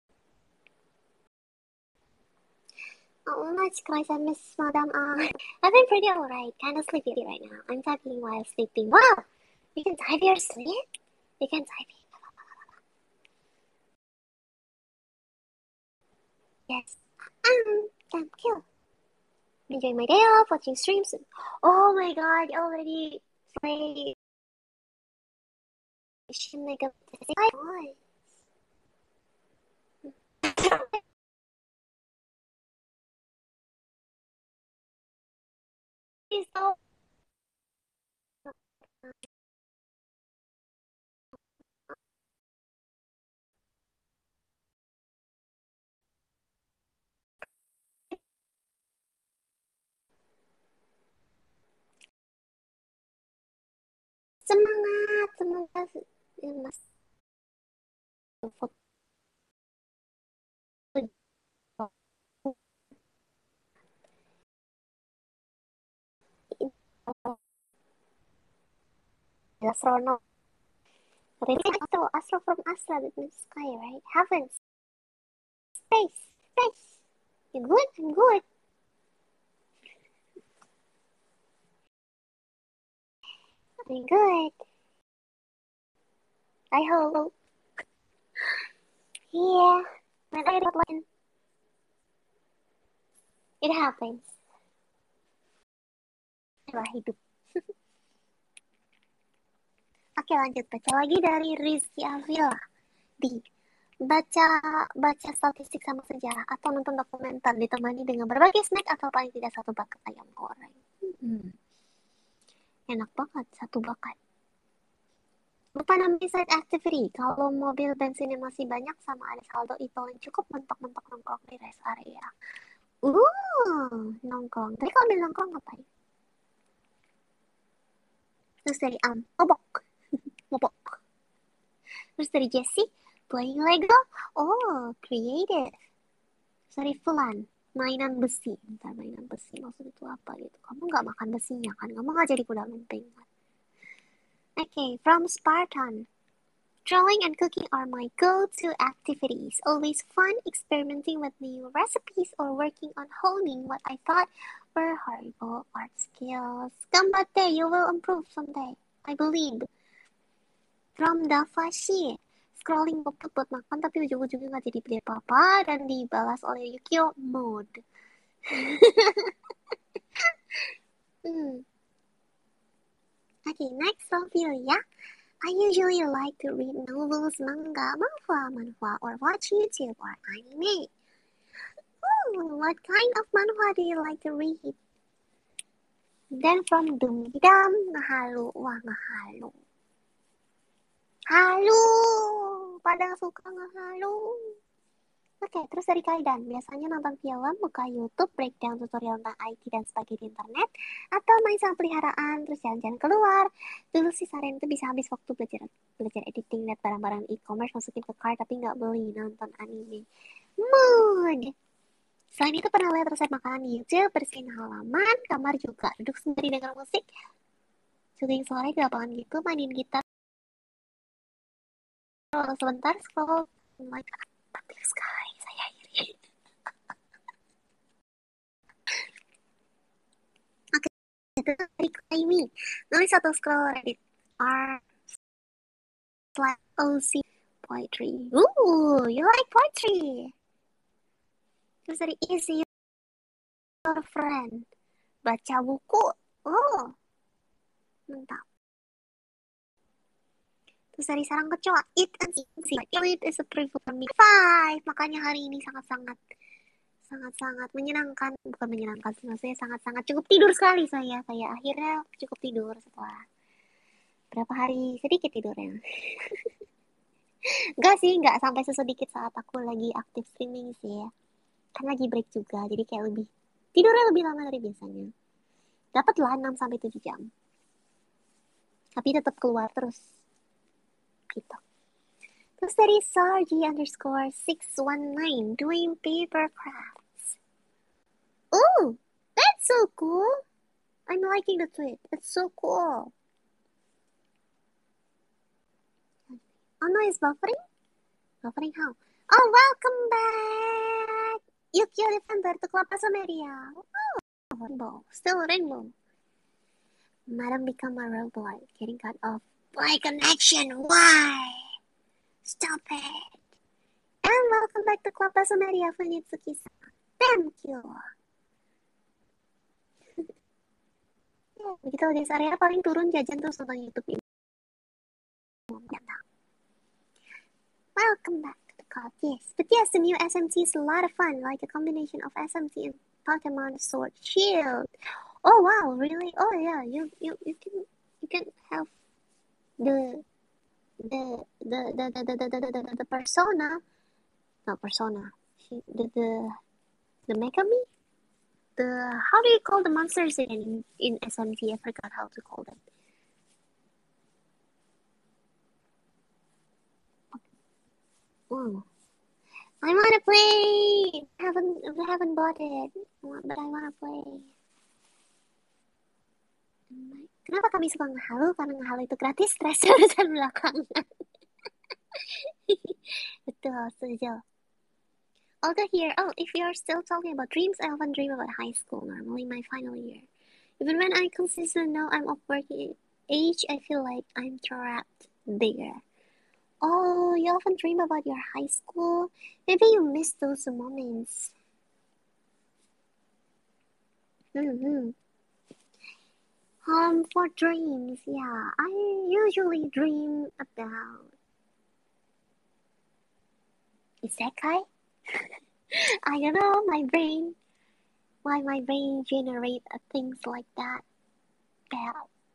Oh, much guys, I miss Madam uh, I've been pretty alright, kinda sleepy right now. I'm typing while sleeping. Wow! You can type your sleep? You can type it. Yes. Um, thank you. Enjoying my day off, watching streams. Oh my god, already play Shin Megami Tensei. So semangat, semangat mas foto astronaut. Really, Astro, Astro from Astra, the sky, right? Heavens, space, space. You good? I'm good. I'm good. I hope. Yeah. When I got one, it happens. Itulah hidup. Oke lanjut baca lagi dari Rizky Avila di baca baca statistik sama sejarah atau nonton dokumenter ditemani dengan berbagai snack atau paling tidak satu bucket ayam goreng. Hmm. Enak banget satu bucket. Lupa nambahin side activity. Kalau mobil bensinnya masih banyak sama ada saldo itu yang cukup mentok-mentok nongkrong di rest area. Uh, nongkrong. Tapi kalau ambil nongkrong ngapain? Terus dari Am, obok, ngobok. Terus dari Jessie, playing Lego. Oh, creative. Sorry, Fulan, mainan besi. Bentar, mainan besi maksud itu apa gitu? Kamu nggak makan besinya kan? Kamu nggak jadi kuda lumping kan? Okay, from Spartan. Drawing and cooking are my go-to activities. Always fun experimenting with new recipes or working on honing what I thought were horrible art skills. Ganbatte, you will improve someday. I believe. From Dafashi. Scrolling bokep buat makan tapi ujung-ujungnya nggak jadi beli apa-apa dan dibalas oleh Yukio mode. hmm. Okay, next from Philia. I usually like to read novels, manga, manhwa, manhwa, or watch YouTube or anime. Ooh, what kind of manhwa do you like to read? Then from Dumdam, Mahalo, wah Mahalo. Halo, pada suka Mahalo. Oke, terus dari Kaidan, biasanya nonton film, buka YouTube, breakdown tutorial tentang I T dan sebagainya di internet, atau main sama peliharaan, terus jalan-jalan keluar. Dulu sih Saren itu bisa habis waktu belajar belajar editing, lihat barang-barang e-commerce, masukin ke cart, tapi nggak beli, nonton anime. Mood! Selain itu pernah lihat resep makanan di YouTube, bersihin halaman, kamar juga, duduk sendiri dengar musik, jogging sore di lapangan gitu, mainin gitar, scroll sebentar, scroll, oh my god, aktif sekali saya iri. Oke, itu dari Amy, nulis atau scroll Reddit, R slash O C poetry. Ooh, you like poetry. Terus dari Easy Your Friend, baca buku. Oh, mantap. Terus dari sarang kecoa, eat and see. Eat is a privilege for me. Five, makanya hari ini sangat-sangat sangat-sangat menyenangkan, bukan menyenangkan sih, maksudnya sangat-sangat cukup tidur sekali saya, kayak akhirnya cukup tidur setelah berapa hari sedikit tidurnya. Enggak sih, enggak sampai sesedikit saat aku lagi aktif streaming sih ya, kan lagi break juga, jadi kayak lebih tidurnya lebih lama dari biasanya, dapatlah enam sampai tujuh jam, tapi tetap keluar terus gitu. Terus dari Sargi underscore six one nine doing paper crafts. Oh, that's so cool. I'm liking the tweet. It's so cool. Oh no, it's buffering? Buffering how? Oh, welcome back! Yukio Defender to Club Media. Oh, rainbow. Still rainbow. Madam become a robot. Getting cut off. By connection. Why? Stop it. And welcome back to Club Media, Funitsuki-san. Thank you. Ya, begitu di area paling turun jajan terus nonton YouTube ini. Welcome back to the club. Yes, but yes, the new S M T is a lot of fun, like a combination of S M T and Pokemon Sword Shield. Oh wow, really? Oh yeah, you you you can you can have the the the the the the the, the, the, the persona, not persona, the the the Megami. The how do you call the monsters in in S M T? I forgot how to call them. Oh, I wanna play. I haven't I haven't bought it, but I wanna play. Kenapa kami suka ngehalu? Karena ngehalu itu gratis, stres urusan belakangan. Betul, setuju. Olga here. Oh, if you're still talking about dreams, I often dream about high school, normally my final year. Even when I consistently know I'm of working age, I feel like I'm trapped there. Oh, you often dream about your high school? Maybe you miss those moments. Mm-hmm. Um, for dreams, yeah, I usually dream about isekai. I don't know, my brain, why my brain generate uh, things like that. Yeah.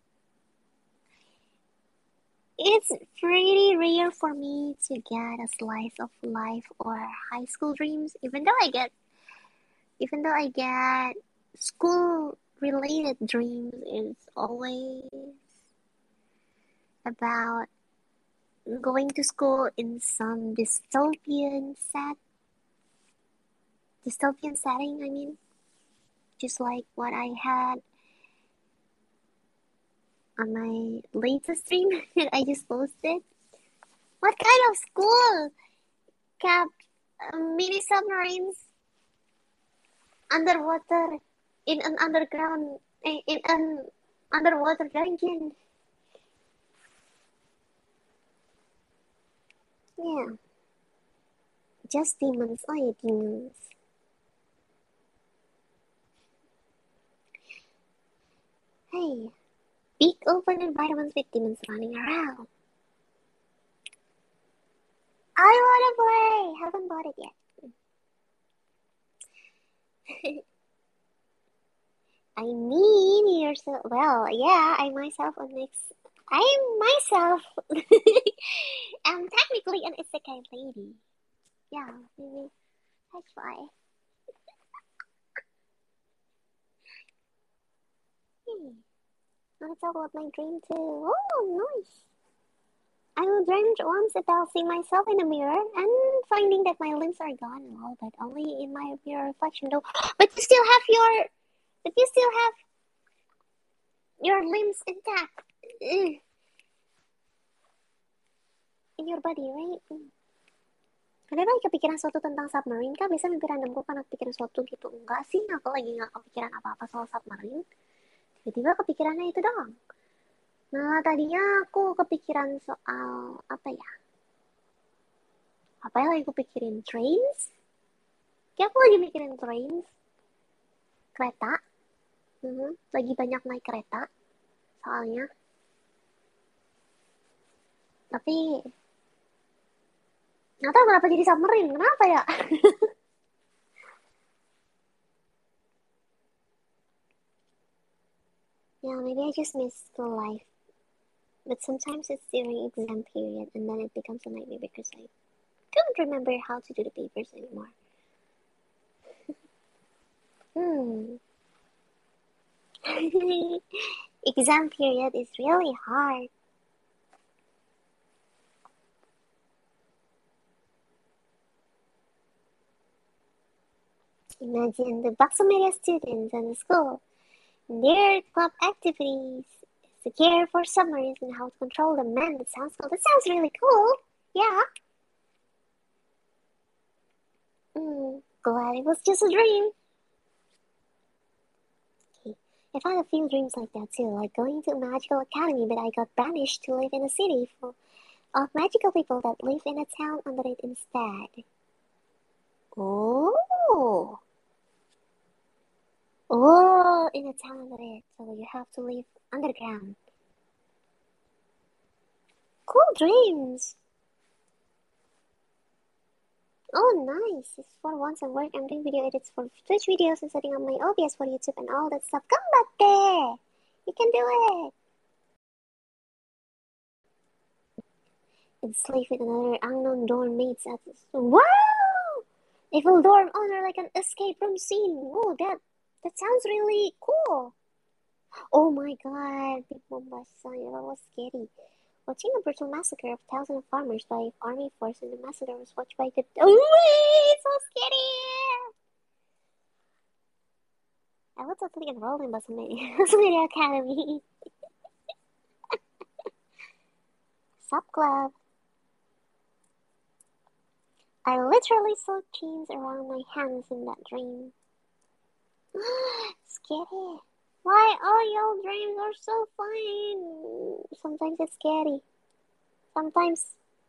It's pretty rare for me to get a slice of life or high school dreams, even though I get, even though I get school related dreams, it's always about going to school in some dystopian set, dystopian setting, I mean, just like what I had on my latest stream that I just posted. What kind of school kept uh, mini submarines underwater in an underground in an underwater dungeon? Yeah, just demons. Oh yeah, demons. Hey, big open environments with demons running around. I wanna play. Haven't bought it yet. I mean, you're so well. Yeah, I myself am next. I myself am technically an isekai lady. Yeah, maybe. That's why. Hmm. Wanna talk about my dream too? Oh, nice. I dreamed once about seeing myself in the mirror and finding that my limbs are gone and all, but only in my mirror reflection though. But you still have your, but you still have your limbs intact mm, in your body, right? Mm. Ada lagi kepikiran sesuatu tentang submarine kah? Biasa mimpi random gue pernah kepikiran sesuatu gitu. Enggak sih, aku lagi nggak kepikiran apa-apa soal submarine. Tiba-tiba kepikirannya itu doang. Nah, tadinya aku kepikiran soal apa ya? Apa yang lagi aku pikirin? Trains? Kayak aku lagi mikirin trains. Kereta. Mhm, lagi banyak naik kereta. Soalnya. Tapi, nggak tahu kenapa jadi submarine. Kenapa ya? Yeah, maybe I just miss school life. But sometimes it's during exam period and then it becomes a nightmare because I don't remember how to do the papers anymore. Hmm. Exam period is really hard. Imagine the Baksumeria students in the school. Their club activities is to care for submarines and how to control them. Man, that sounds cool. That sounds really cool. Yeah. Mm, glad it was just a dream. Okay. I've had a few dreams like that too, like going to a magical academy, but I got banished to live in a city full of magical people that live in a town under it instead. Oh. Oh, in a town under it, so you have to live underground. Cool dreams. Oh, nice. It's for once at work. I'm doing video edits for Twitch videos and setting up my O B S for YouTube and all that stuff. Come back there. You can do it. And sleep with another unknown dorm mates at this. Wow! A full dorm owner like an escape room scene. Oh, that that sounds really cool. Oh my god, Big Bomba son, that was scary. Watching a brutal massacre of thousands of farmers by army force and the massacre was watched by the. Oh, it's so scary! I would totally enroll in Basumeri Basumeri Academy. Sub club. I literally saw chains around my hands in that dream. Scary. Why all your dreams are so fun? Sometimes it's scary. Sometimes,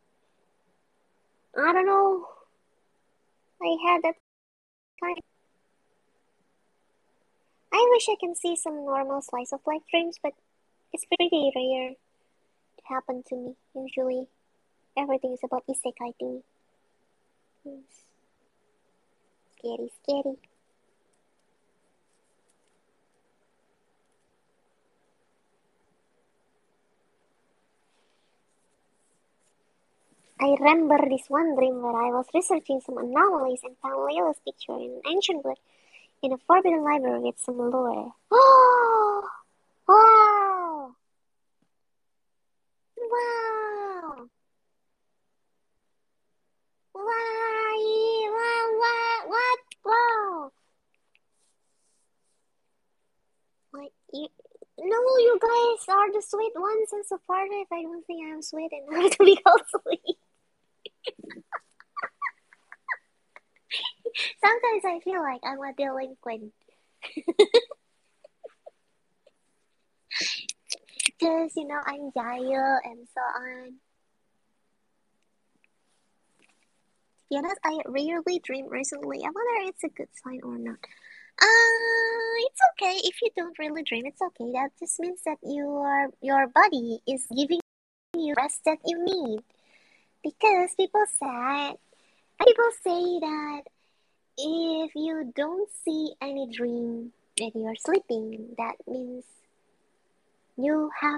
I don't know. I had that time. I wish I can see some normal slice of life dreams, but it's pretty rare to happen to me. Usually, everything is about isekai to me. Yes. Scary, scary. I remember this one dream where I was researching some anomalies and found Layla's picture in an ancient book in a forbidden library with some lore. Oh! Wow! Wow! Why? Wow! What? What? Wow! Like you? No, you guys are the sweet ones and supportive. I don't think I'm sweet enough to be called sweet. Sometimes I feel like I'm a delinquent. Because, you know, I'm Jaya and so on. To be honest, I rarely dream recently. I wonder if it's a good sign or not. Uh, it's okay if you don't really dream. It's okay. That just means that your your body is giving you rest that you need. Because people say people say that if you don't see any dream when you're sleeping, that means you have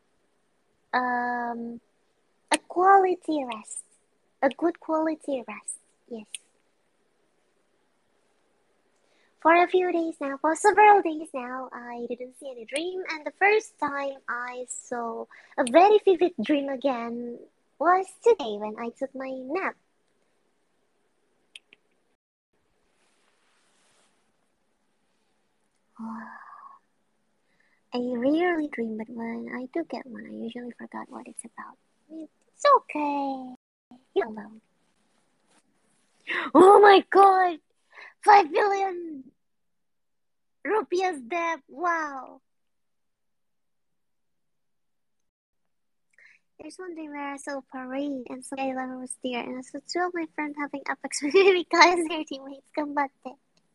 um a quality rest, a good quality rest. Yes. For a few days now, for several days now, I didn't see any dream, and the first time I saw a very vivid dream again was today when I took my nap. I rarely dream, but when I do get one, I usually forgot what it's about. It's okay. You're alone. Oh my god! Five billion rupiah's debt. Wow. There's one day where I saw a parade and some guy level was there, and I saw two of my friends having Apex because their teammates combate.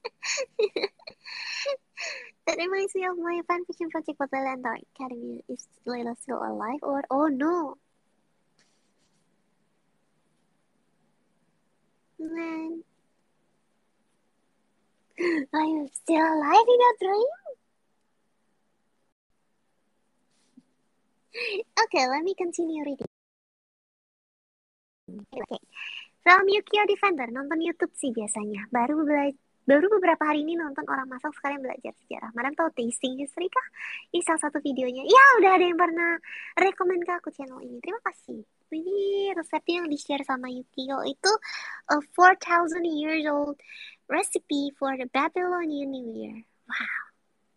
That reminds me of my fanfiction project with Layla and Dark Academy. Is Layla still alive or oh no? Man, I'm still alive in a dream? Okay, let me continue reading. Okay. Film Yukio Defender, nonton YouTube sih biasanya. Baru bela- baru beberapa hari ini nonton orang masak sekalian belajar sejarah. Madam tahu tasting history kah? Ini salah satu videonya. Ya, udah ada yang pernah rekomen ke aku channel ini. Terima kasih. Ini resepnya yang di-share sama Yukio itu a four thousand years old recipe for the Babylonian New Year. Wow.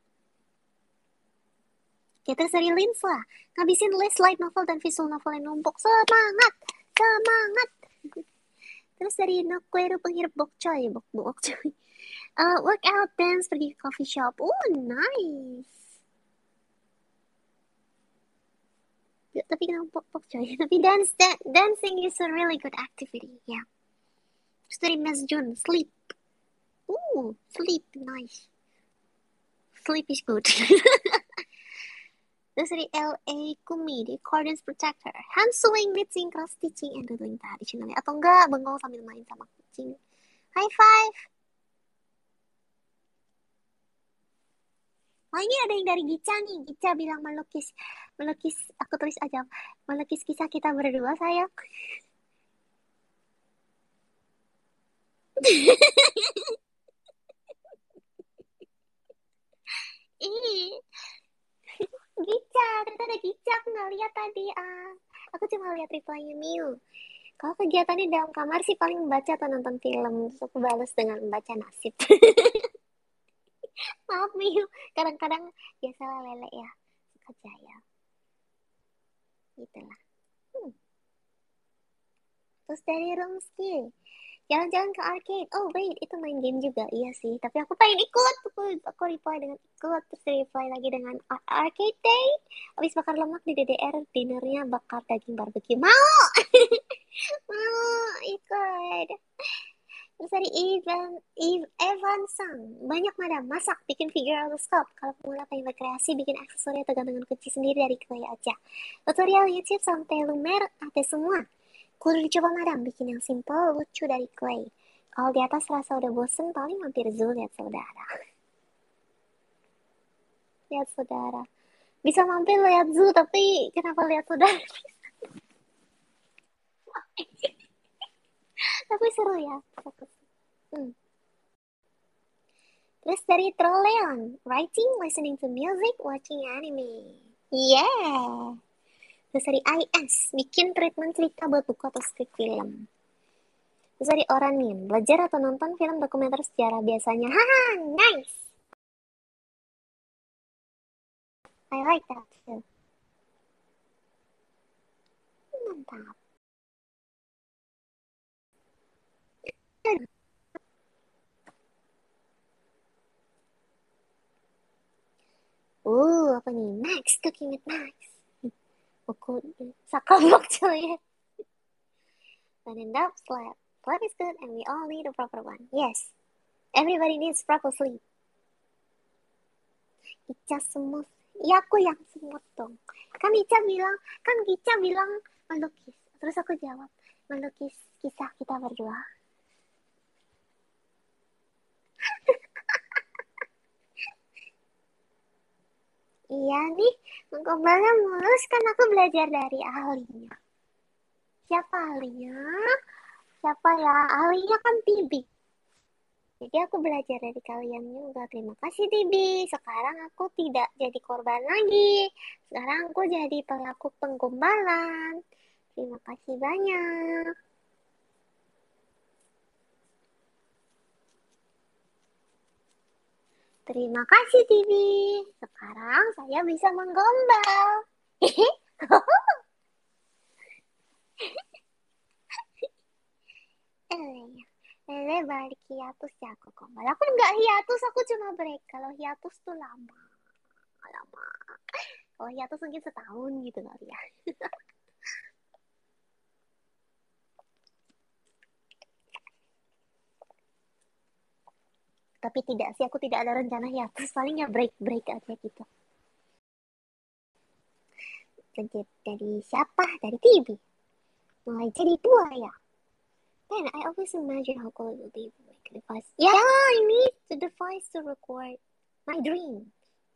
Kita seri Lins lah. Ngabisin list light novel dan visual novel yang numpuk. Semangat! Semangat! Terus dari Nokueru penghirap bokcoy, bok bokcoy. Uh, workout, dance, pergi ke coffee shop. Oh, nice. Ya, tapi kenapa bokcoy? Tapi dance, da- dancing is a really good activity. Yeah. Terus dari Miss Jun, sleep. Ooh, sleep, nice. Sleep is good. Terus dari L A Kumi, di Accordance Protector. Hand sewing, knitting, cross stitching, and doodling traditionally. Atau enggak, bengong sambil main sama kucing. High five. Oh ini ada yang dari Gica nih. Gica bilang melukis, melukis. Aku tulis aja, melukis kisah kita berdua sayang. Ih, Gica, ternyata ada Gica. Aku nggak lihat tadi. Ah, aku cuma lihat reply-nya Miu. Kalau kegiatannya dalam kamar sih paling membaca atau nonton film. Terus aku balas dengan membaca nasib. Maaf Miu, kadang-kadang biasalah lele ya. Suka jaya. Gitulah. Hmm. Terus dari Rumski, jalan-jalan ke arcade. Oh wait, itu main game juga. Iya sih, tapi aku pengen ikut. Aku, aku reply dengan ikut. Terus reply lagi dengan arcade day. Habis bakar lemak di D D R, dinernya bakar daging barbeque. Mau! Mau ikut. Terus dari Evan, Eve, Evan Sang. Banyak madam, masak, bikin figure atau sculpt. Kalau pemula pengen berkreasi, bikin aksesori atau gantungan kunci sendiri dari clay aja. Tutorial YouTube sampai lumer ada semua. Kudu dicoba madam, bikin yang simple, lucu dari clay. Kalau di atas rasa udah bosen, paling mampir zoo lihat saudara. Lihat saudara. Bisa mampir lihat zoo, tapi kenapa lihat saudara? Tapi seru ya. Hmm. Terus dari Troleon, writing, listening to music, watching anime. Yeah. Terus dari I S, bikin treatment cerita buat buku atau skrip film. Terus dari Oranin, belajar atau nonton film dokumenter sejarah biasanya. Haha, nice. I like that too. Mantap. Uh, apa nih? Max, cooking with Max. Buku saklabok cuy. When in doubt, sleep. Sleep is good and we all need a proper one. Yes, everybody needs proper sleep. Ica semut. Ya aku yang semut dong. Kan Ica bilang, kan Ica bilang melukis. Terus aku jawab, melukis kisah kita berdua. Iya nih, kembali mulus kan aku belajar dari ahlinya. Siapa ahlinya? Siapa ya? Ahlinya kan Tibi. Jadi aku belajar dari kalian juga. Terima kasih Tibi. Sekarang aku tidak jadi korban lagi. Sekarang aku jadi pelaku penggombalan. Terima kasih banyak. Terima kasih Tibi. Sekarang saya bisa menggombal. Eh, Lele balik hiatus ya aku gombal. Aku nggak hiatus, aku cuma break. Kalau hiatus tuh lama. Lama. Kalau hiatus mungkin setahun gitu kali ya. Tapi tidak sih, aku tidak ada rencana hiatus. Paling ya break-break aja gitu. Jadi, dari siapa? Dari Tibi. Mulai jadi dua ya. Then I always imagine how cool it would be if I could device. Yeah, I need the device to record my dream.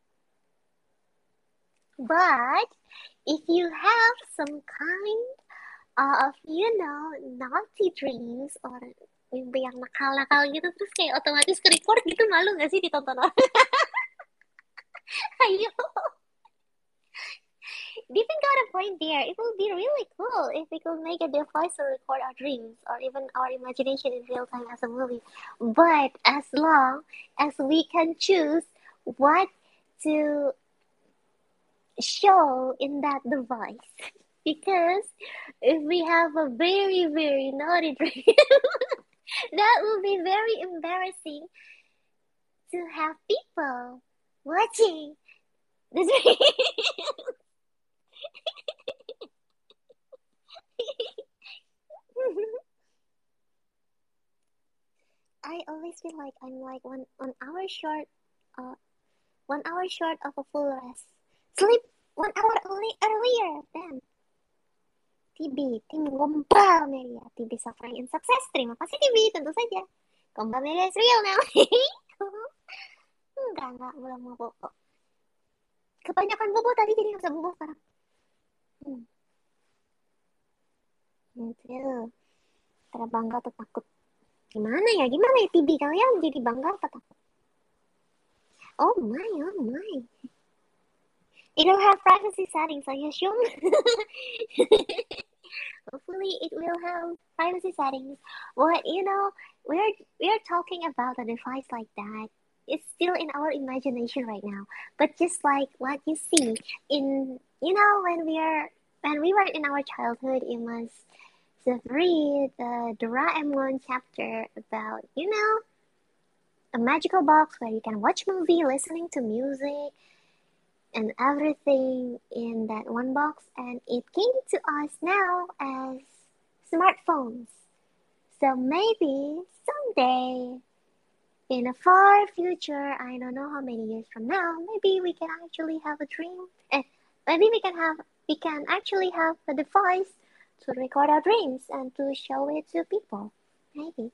But if you have some kind of, you know, naughty dreams or mimpi yang nakal-nakal gitu, terus kayak otomatis ke-record gitu, malu gak sih ditonton orang? Ayo. Deepin got a point there. It would be really cool if we could make a device to record our dreams or even our imagination in real time as a movie. But as long as we can choose what to show in that device. Because if we have a very, very naughty dream, that will be very embarrassing to have people watching the dream. I always feel like I'm like one one hour short, uh, one hour short of a full rest. Sleep one hour early, earlier than Tibi, tim gombal Melia. Tibi suffering in success. Terima kasih Tibi, tentu saja. Gombal Melia is real now. enggak, enggak, belum mau bobo. Kebanyakan bobo tadi jadi nggak usah bobo sekarang. Hmm. Itu. Cara bangga atau takut? Gimana ya? Gimana ya Tibi? Kalian jadi bangga atau takut? Oh my, oh my. It will have privacy settings, I assume. Hopefully, it will have privacy settings. But you know, we're we're talking about a device like that. It's still in our imagination right now. But just like what you see in, you know, when we are when we were in our childhood, you must read the Doraemon chapter about, you know, a magical box where you can watch movie, listening to music, and everything in that one box, and it came to us now as smartphones. So maybe someday, in a far future, I don't know how many years from now, maybe we can actually have a dream. Eh, maybe we can have we can actually have a device to record our dreams and to show it to people. Maybe.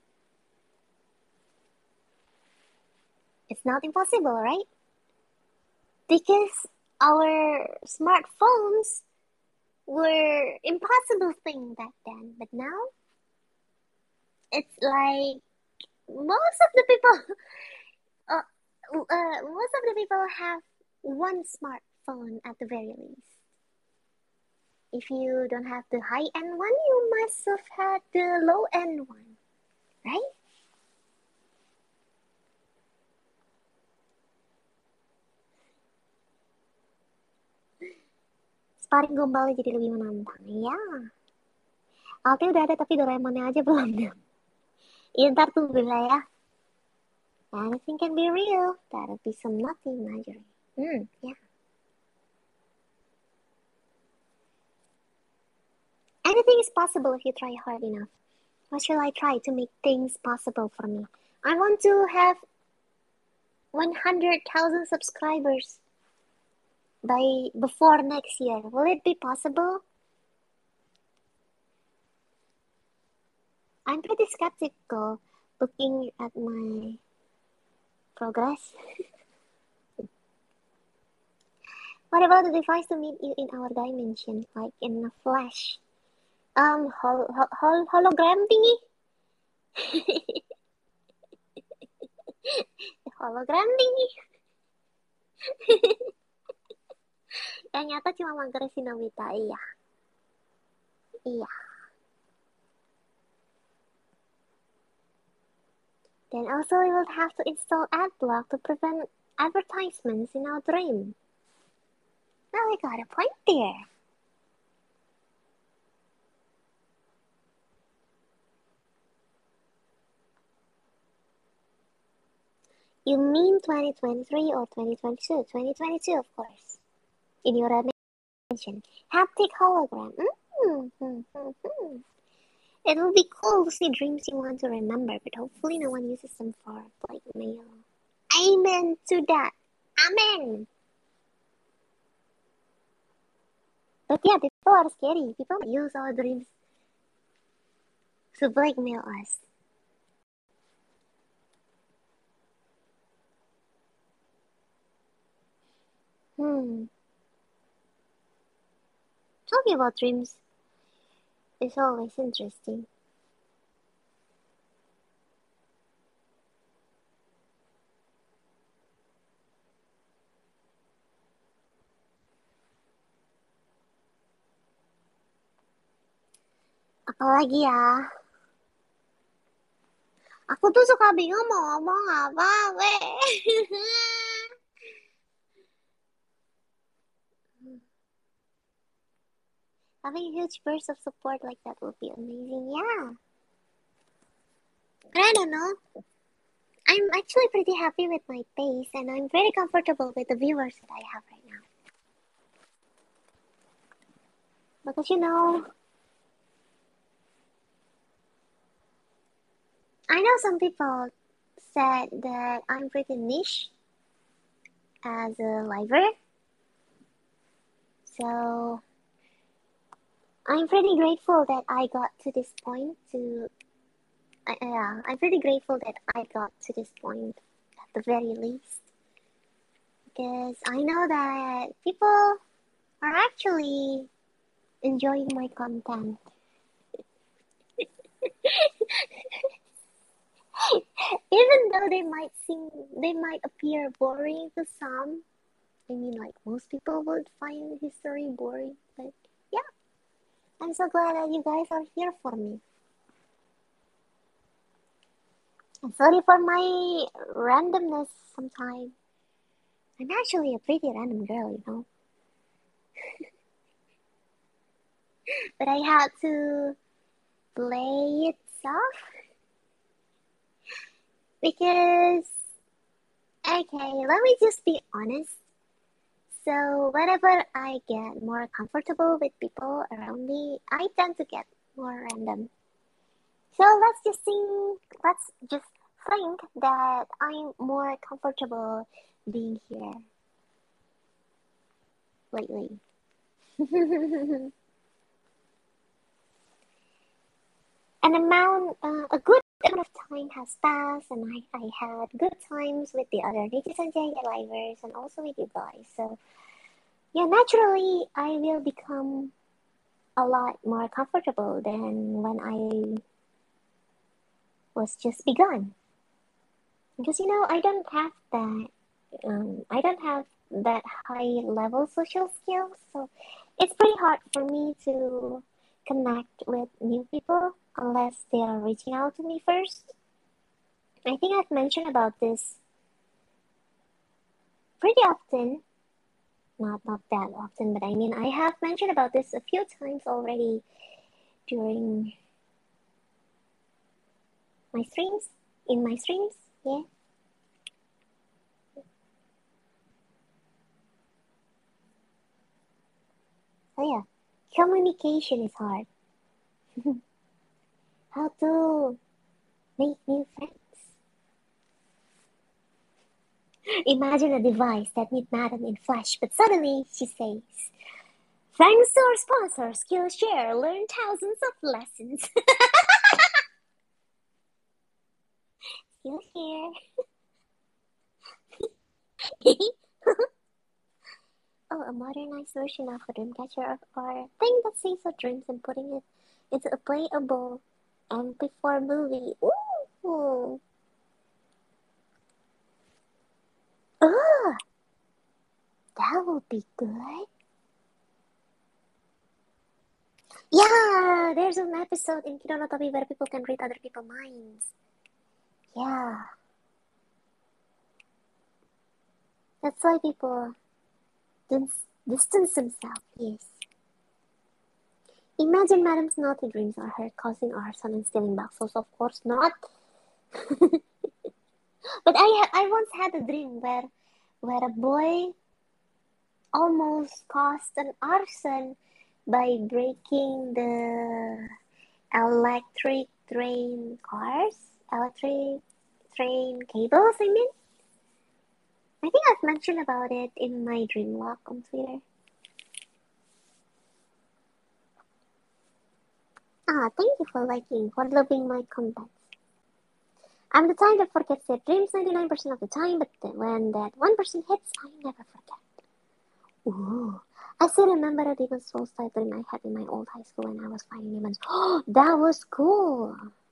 It's not impossible, right? Because our smartphones were impossible thing back then, but now it's like most of the people, uh, uh, most of the people have one smartphone at the very least. If you don't have the high end one, you must have had the low end one, right? Sparring gombalnya jadi lebih menantang, ya. Alte udah ada tapi Doraemonnya aja belum. Ya ntar tunggu lah ya. Anything can be real. That'll be some naughty imagery. Hmm, yeah. Anything is possible if you try hard enough. What shall I try to make things possible for me? I want to have one hundred thousand subscribers by before next year. Will it be possible? I'm pretty skeptical looking at my progress. What about the device to meet you in our dimension, like in a flash? Um, hol- hol- hol- hologram thingy? Hologram nih. Yang nyata cuma mager si Nobita, iya. Iya. Then also we will have to install adblock to prevent advertisements in our dream. Well, we got a point there. You mean twenty twenty-three or twenty twenty-two? twenty twenty-two, of course. In your dimension. Haptic hologram. Mm-hmm. It will be cool to see dreams you want to remember, but hopefully no one uses them for blackmail. Amen to that. Amen. But yeah, people are scary. People use our dreams to blackmail us. Hmm. Talking about dreams is always interesting. Apalagi ya, aku tuh suka bingung mau ngomong apa, weh. Having a huge burst of support like that would be amazing, yeah. But I don't know. I'm actually pretty happy with my pace, and I'm very comfortable with the viewers that I have right now. Because you know, I know some people said that I'm pretty niche as a liver, so I'm pretty grateful that I got to this point to uh, yeah, I'm pretty grateful that I got to this point at the very least. Because I know that people are actually enjoying my content. Even though they might seem they might appear boring to some. I mean like most people would find history boring, but yeah. I'm so glad that you guys are here for me. I'm sorry for my randomness sometimes. I'm actually a pretty random girl, you know. But I had to play it soft because, okay, let me just be honest. So, whenever I get more comfortable with people around me, I tend to get more random. So, let's just think, let's just think that I'm more comfortable being here lately. An amount, uh, a good amount of time has passed, and I, I had good times with the other Netizen Jagged Livers and also with you guys. So, yeah, naturally, I will become a lot more comfortable than when I was just begun. Because, you know, I don't have that, um, I don't have that high level social skills, so it's pretty hard for me to connect with new people unless they are reaching out to me first. I think I've mentioned about this pretty often. Not not that often, but I mean I have mentioned about this a few times already during my streams. In my streams, yeah. So yeah, communication is hard. How to make new friends. Imagine a device that meet Madam in flesh, but suddenly she says, "Thanks to our sponsor, Skillshare, learn thousands of lessons." Skillshare. Oh, a modernized version of a Dreamcatcher or thing that saves our dreams and putting it into a playable M P four movie. Ooh. Oh, that would be good. Yeah, there's an episode in Kido no Tobi where people can read other people's minds. Yeah. That's why people dis- distance themselves, yes. Imagine Madam's naughty dreams are her causing arson and stealing boxes. Of course not. But I I once had a dream where where a boy almost caused an arson by breaking the electric train cars, electric train cables, I mean. I think I've mentioned about it in my dream log on Twitter. Ah, thank you for liking, for loving my content. I'm the type that forgets their dreams ninety-nine percent of the time, but then when that one percent hits, I never forget. Ooh. I still remember a Demon Souls type dream I had in my old high school when I was fighting demons. Oh, that was cool!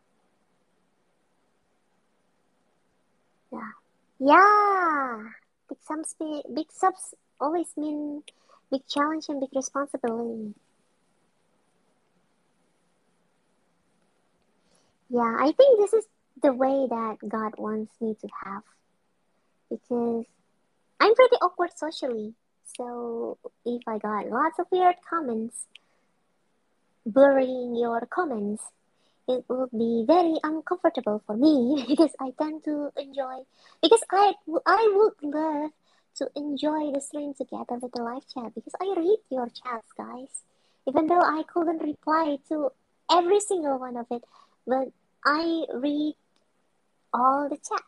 Yeah. Yeah! Big subs, big subs always mean big challenge and big responsibility. Yeah, I think this is the way that God wants me to have. Because I'm pretty awkward socially. So if I got lots of weird comments, burying your comments, it would be very uncomfortable for me because I tend to enjoy, because I, I would love to enjoy the stream together with the live chat because I read your chats, guys. Even though I couldn't reply to every single one of it, but I read all the chats.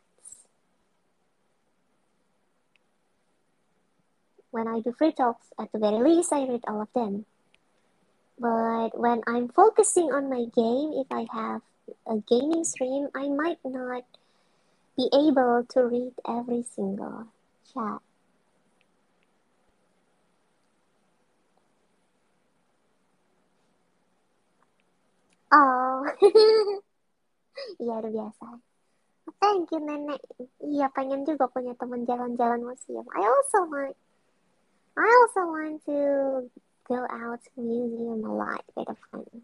When I do free talks, at the very least, I read all of them. But when I'm focusing on my game, if I have a gaming stream, I might not be able to read every single chat. Oh, iya udah biasa. Thank you, Nenek. Iya, pengen juga punya teman jalan-jalan museum. I also want, I also want to go out to museum a lot with a friend.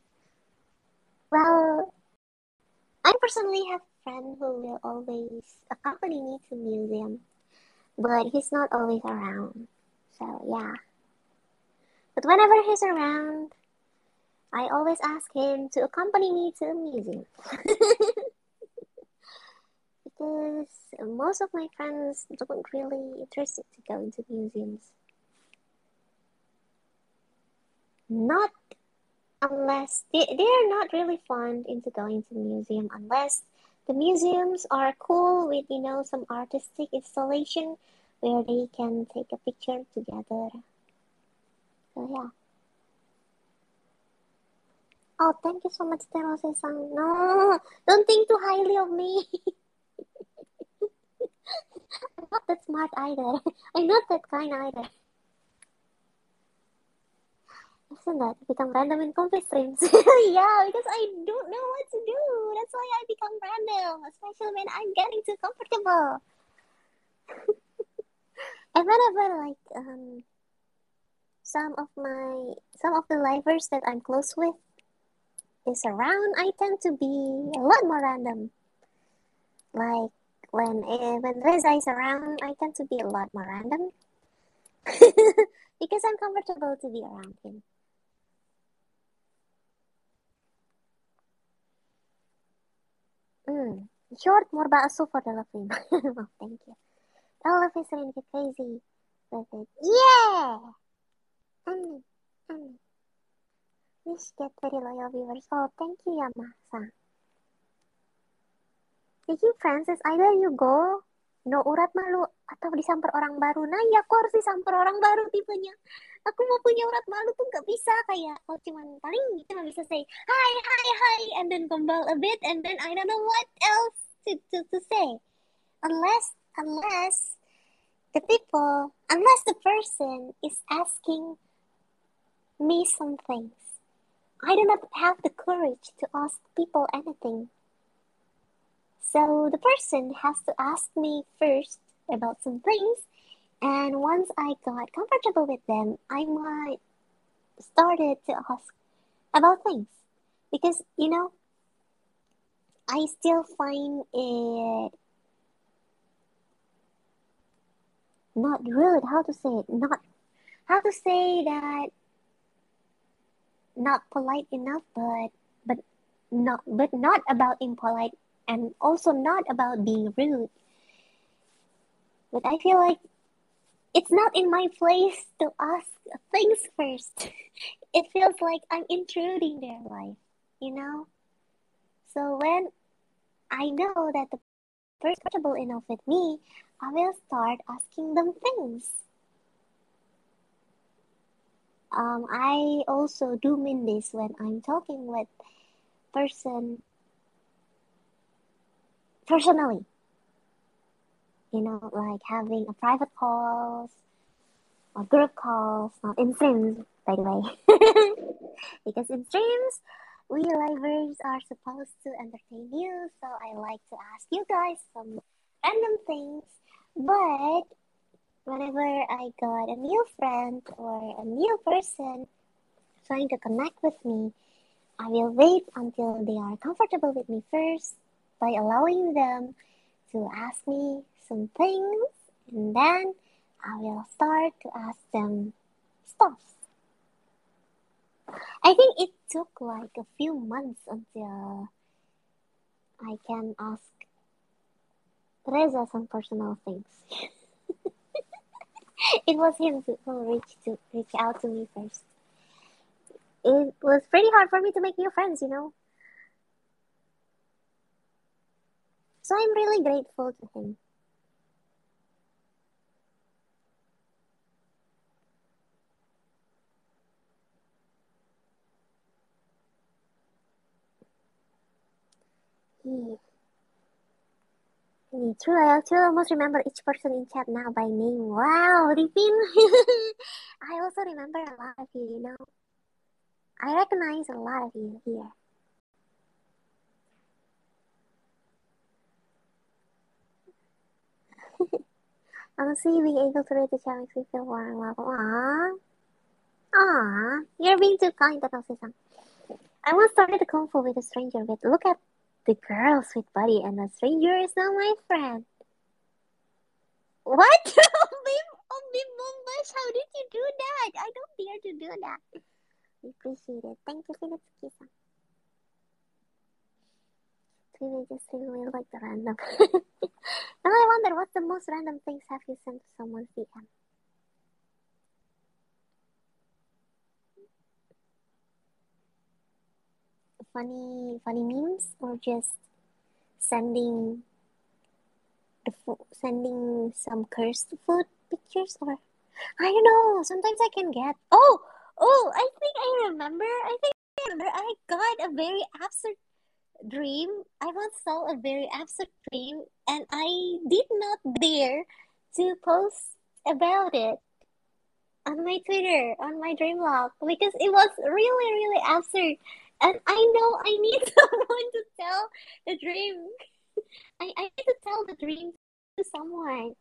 Well, I personally have a friend who will always accompany me to museum, but he's not always around. So yeah. But whenever he's around, I always ask him to accompany me to a museum. Because most of my friends don't really interested to go into museums. Not unless they, they are not really fond into going to museum unless the museums are cool with, you know, some artistic installation where they can take a picture together. So yeah. Oh, thank you so much, Terose-san. No, don't think too highly of me. I'm not that smart either. I'm not that kind either. Isn't that become random in conflict streams? Yeah, because I don't know what to do. That's why I become random, especially when I'm getting too comfortable. And whenever like um some of my some of the livers that I'm close with is around, I tend to be a lot more random. Like when uh, when Reza is around, I tend to be a lot more random because I'm comfortable to be around him. Mm. Short, more bakso for the lovely. Oh, thank you. All of is really crazy with it. Yeah! And and please get very loyal viewers. Oh, thank you, Yama-san. Speaking Francis, either you go no urat malu atau disamper orang baru. Nah, ya aku harus disamper orang baru tipenya. Aku mau punya urat malu tuh nggak bisa kayak kalau cuman paling cuma bisa say hi hi hi and then gombal a bit and then I don't know what else to to, to say unless unless the people unless the person is asking me some things. I do not have the courage to ask people anything. So the person has to ask me first about some things. And once I got comfortable with them, I might started to ask about things. Because, you know, I still find it not rude, how to say it, not, how to say that, not polite enough, but, but not, but not about impolite and also not about being rude. But I feel like it's not in my place to ask things first. It feels like I'm intruding their life, you know? So when I know that the person is comfortable enough with me, I will start asking them things. Um, I also do mean this when I'm talking with person personally. You know, like having a private calls or group calls, not in streams, by the way. Because in streams, we livers are supposed to entertain you, so I like to ask you guys some random things. But whenever I got a new friend or a new person trying to connect with me, I will wait until they are comfortable with me first by allowing them to ask me some things, and then I will start to ask them stuff. I think it took like a few months until I can ask Reza some personal things. It was him who reached to reach out to me first. It was pretty hard for me to make new friends, you know. So I'm really grateful to him. He, he true. I actually almost remember each person in chat now by name. Wow, Ripin. I also remember a lot of you, you know. I recognize a lot of you here. Honestly, being able to read the chat makes me feel warm. Love. Aww. Aww. You're being too kind, Tatao-san. I once started a convo with a stranger with, look at the girl, sweet buddy, and the stranger is now my friend. What? Bim, oh, Bim Bombash, how did you do that? I don't dare to do that. I appreciate it. Thank you, Finitsuki-san. Teenagers really like the random. Now I wonder, what's the most random things have you sent to someone's D M? Funny, funny memes, or just sending the fo- sending some cursed food pictures, or I don't know. Sometimes I can get. Oh, oh! I think I remember. I think I remember. I got a very absurd dream. I once saw a very absurd dream, and I did not dare to post about it on my Twitter, on my dream log, because it was really, really absurd. And I know I need someone to tell the dream. I, I need to tell the dream to someone.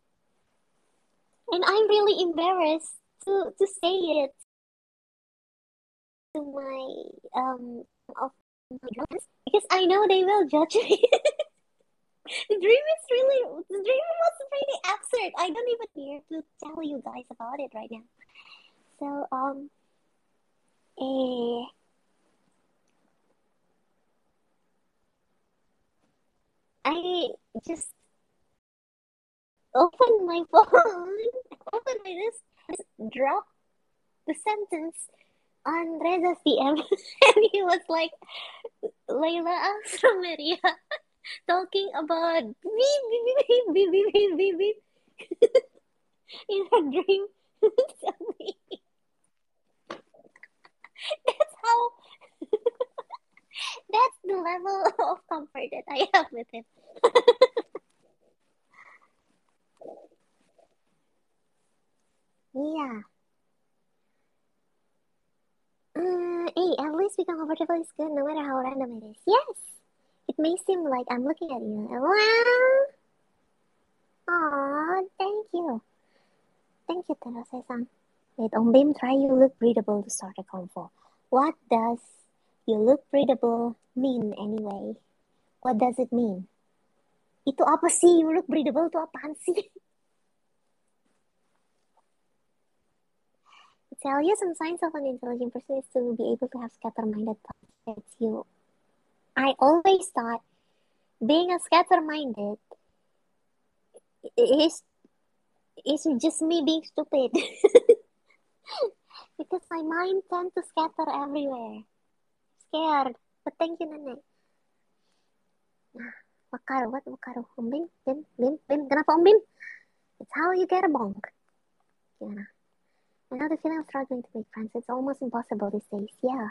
And I'm really embarrassed to, to say it to my um of my girlfriends because I know they will judge me. The dream is really the dream was really absurd. I don't even dare to tell you guys about it right now. So um eh, I just opened my phone, opened my this, just drop the sentence on Reza's D M, and he was like, Layla from Maria talking about beep beep beep beep beep beep beep beep in her dream. That's how. That's the level of comfort that I have with him. Yeah. Uh, hey, at least become comfortable is good, no matter how random it is. Yes. It may seem like I'm looking at you. Well, Aw, thank you. Thank you, Terase-san. Wait, on Bim, try you look breathable to start a convo. What does you look breathable mean anyway? What does it mean? Itu apa sih? You look breathable itu apaan sih? To tell you some signs of an intelligent person is to be able to have scatter-minded thoughts. That's you. I always thought being a scatter-minded is is just me being stupid. Because my mind tends to scatter everywhere. Scared. But thank you, Nenek. Nah, Wakaru, what Wakaru? Om Bim, Bim, Bim, Bim. Kenapa Om Bim? It's how you get a bonk. Gimana? I know the feeling of struggling to make friends. It's almost impossible these days. Yeah.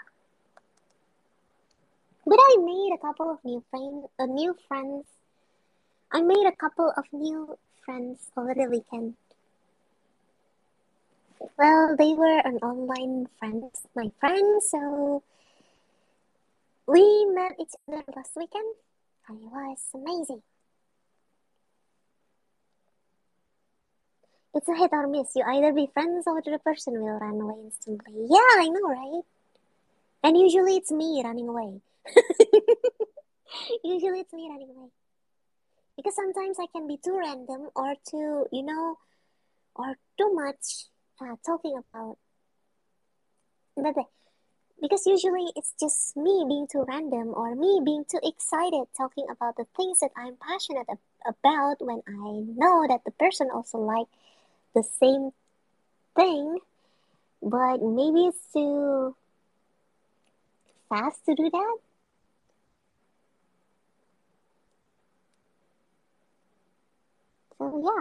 But I made a couple of new friends. Uh, new friends. I made a couple of new friends over the weekend. Well, they were an online friends, my friends, so we met each other last weekend, and it was amazing. It's a hit or miss. You either be friends or the person will run away instantly. Yeah, I know, right? And usually it's me running away. Usually it's me running away. Because sometimes I can be too random or too, you know, or too much uh, talking about. But because usually it's just me being too random or me being too excited talking about the things that I'm passionate about when I know that the person also like the same thing, but maybe it's too fast to do that. So yeah.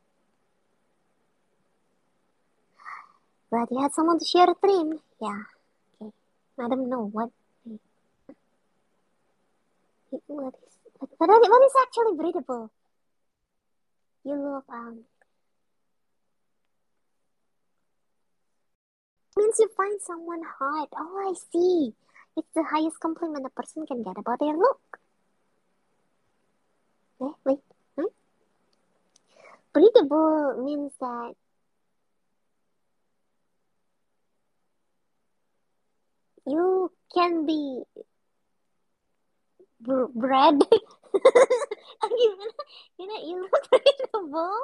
But you had someone to share a dream. Yeah. Okay. I don't know what what is what, what, what is actually breathable. You look um means you find someone hot. Oh, I see. It's the highest compliment a person can get about their look. Eh, wait. Hmm? Breathable means that you can be br- bred. you know, you know, you look breathable.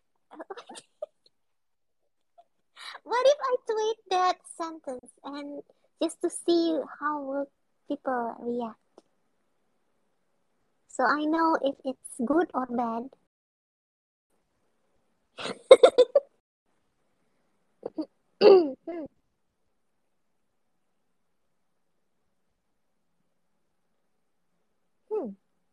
What if I tweet that sentence and just to see how will people react? So I know if it's good or bad. hmm. Hmm.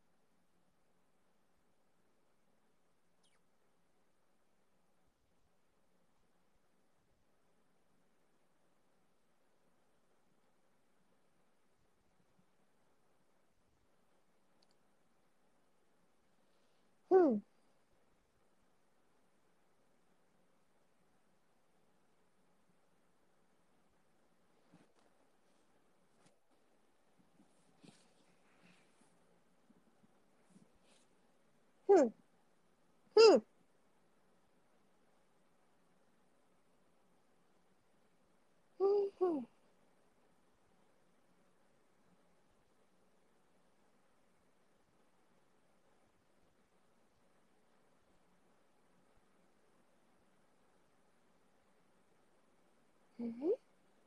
Hmm. Hmm. Hmm. Hmm. Hmm. Hmm.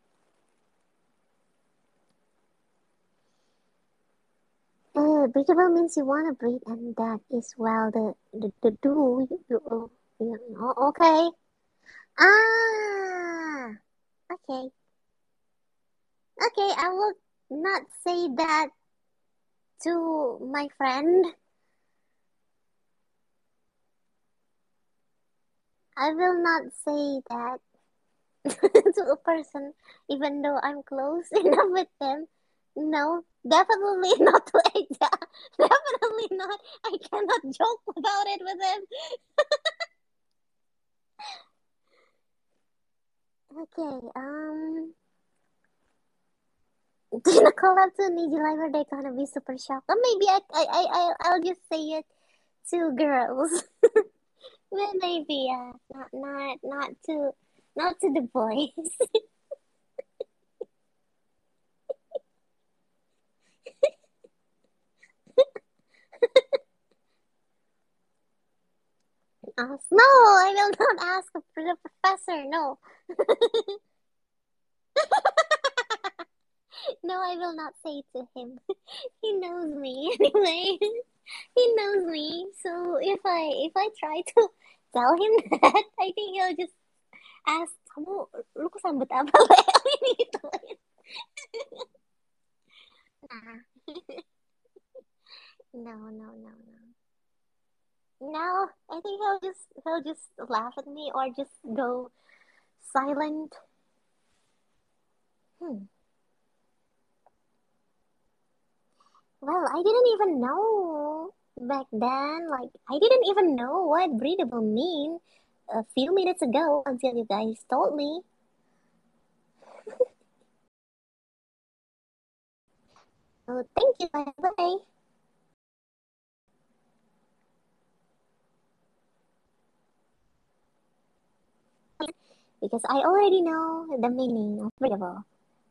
Uh, breathable means you want to breathe, and that is well the the, the do you, you, oh, you, oh, okay. Ah, okay, okay. I will not say that to my friend. I will not say that to a person, even though I'm close enough with them. No, definitely not to Eja. Definitely not. I cannot joke about it with him. Okay, um, gonna call up to Niji they're gonna be super shocked. Or maybe I, I, I, I'll, I'll just say it to girls. Well, maybe, yeah. Not, not, not to, not to the boys. Ask. No, I will not ask for the professor. No. No, I will not say to him. He knows me anyway. He knows me. So if I if I try to tell him that, I think he'll just ask, kamu lu kesambet apa? Ini gitu. Nah, no, no, no, no. No, I think he'll just he'll just laugh at me or just go silent. Hmm. Well, I didn't even know back then. Like, I didn't even know what breathable mean a few minutes ago until you guys told me. So thank you, by the way, because I already know the meaning of breathable.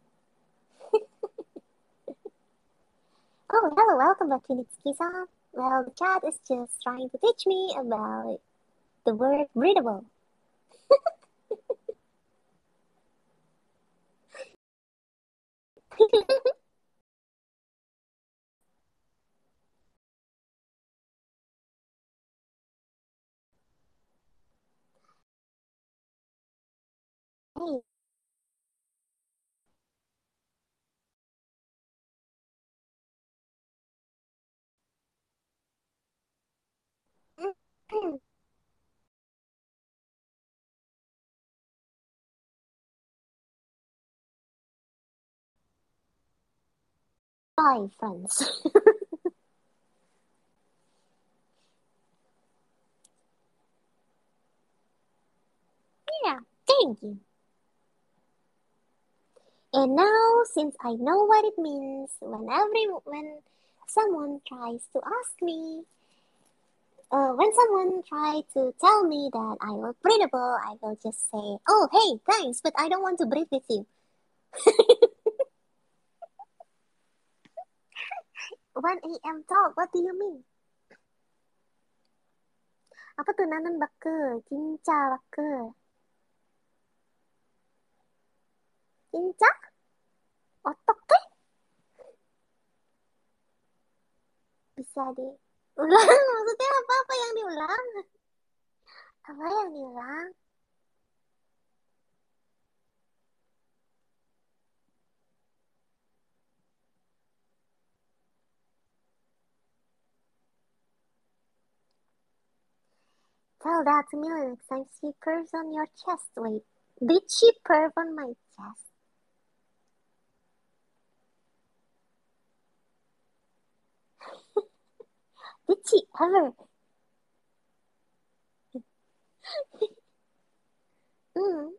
Oh, hello, welcome back to Nitsuki-san. Well, the chat is just trying to teach me about the word breathable. Hey. Hi, friends. Yeah, thank you. And now, since I know what it means, when every when someone tries to ask me, uh, when someone tries to tell me that I look breathable, I will just say, "Oh, hey, thanks, but I don't want to breathe with you." one a m talk, what do you mean? Apa tuh nanan bakke, cinca bakke, cinca, otok teh bisa diulang. Maksudnya apa apa yang diulang? Apa yang diulang? Tell that to me next time she purrs on your chest. Wait, did she purr on my chest? Did she ever? Mm.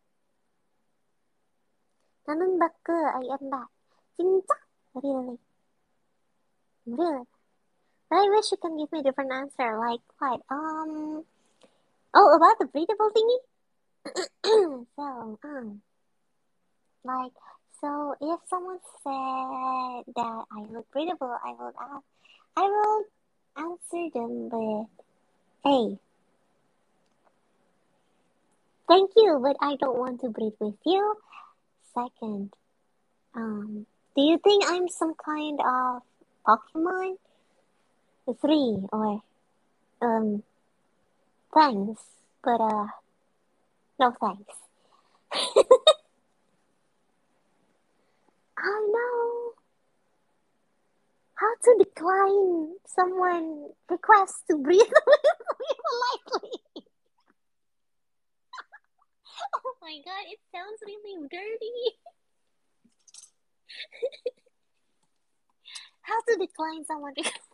나는 back. I am back. 진짜? Really? Really? But I wish you can give me a different answer. Like what? Um. Oh, about the breathable thingy? so, um, like, so if someone said that I look breathable, I will ask, I will answer them with, "Hey, thank you, but I don't want to breathe with you." Second, um, do you think I'm some kind of Pokemon? Three, or um, thanks, but uh, no thanks. I know how to decline someone request to breathe with me politely. Oh my god, it sounds really dirty. How to decline someone?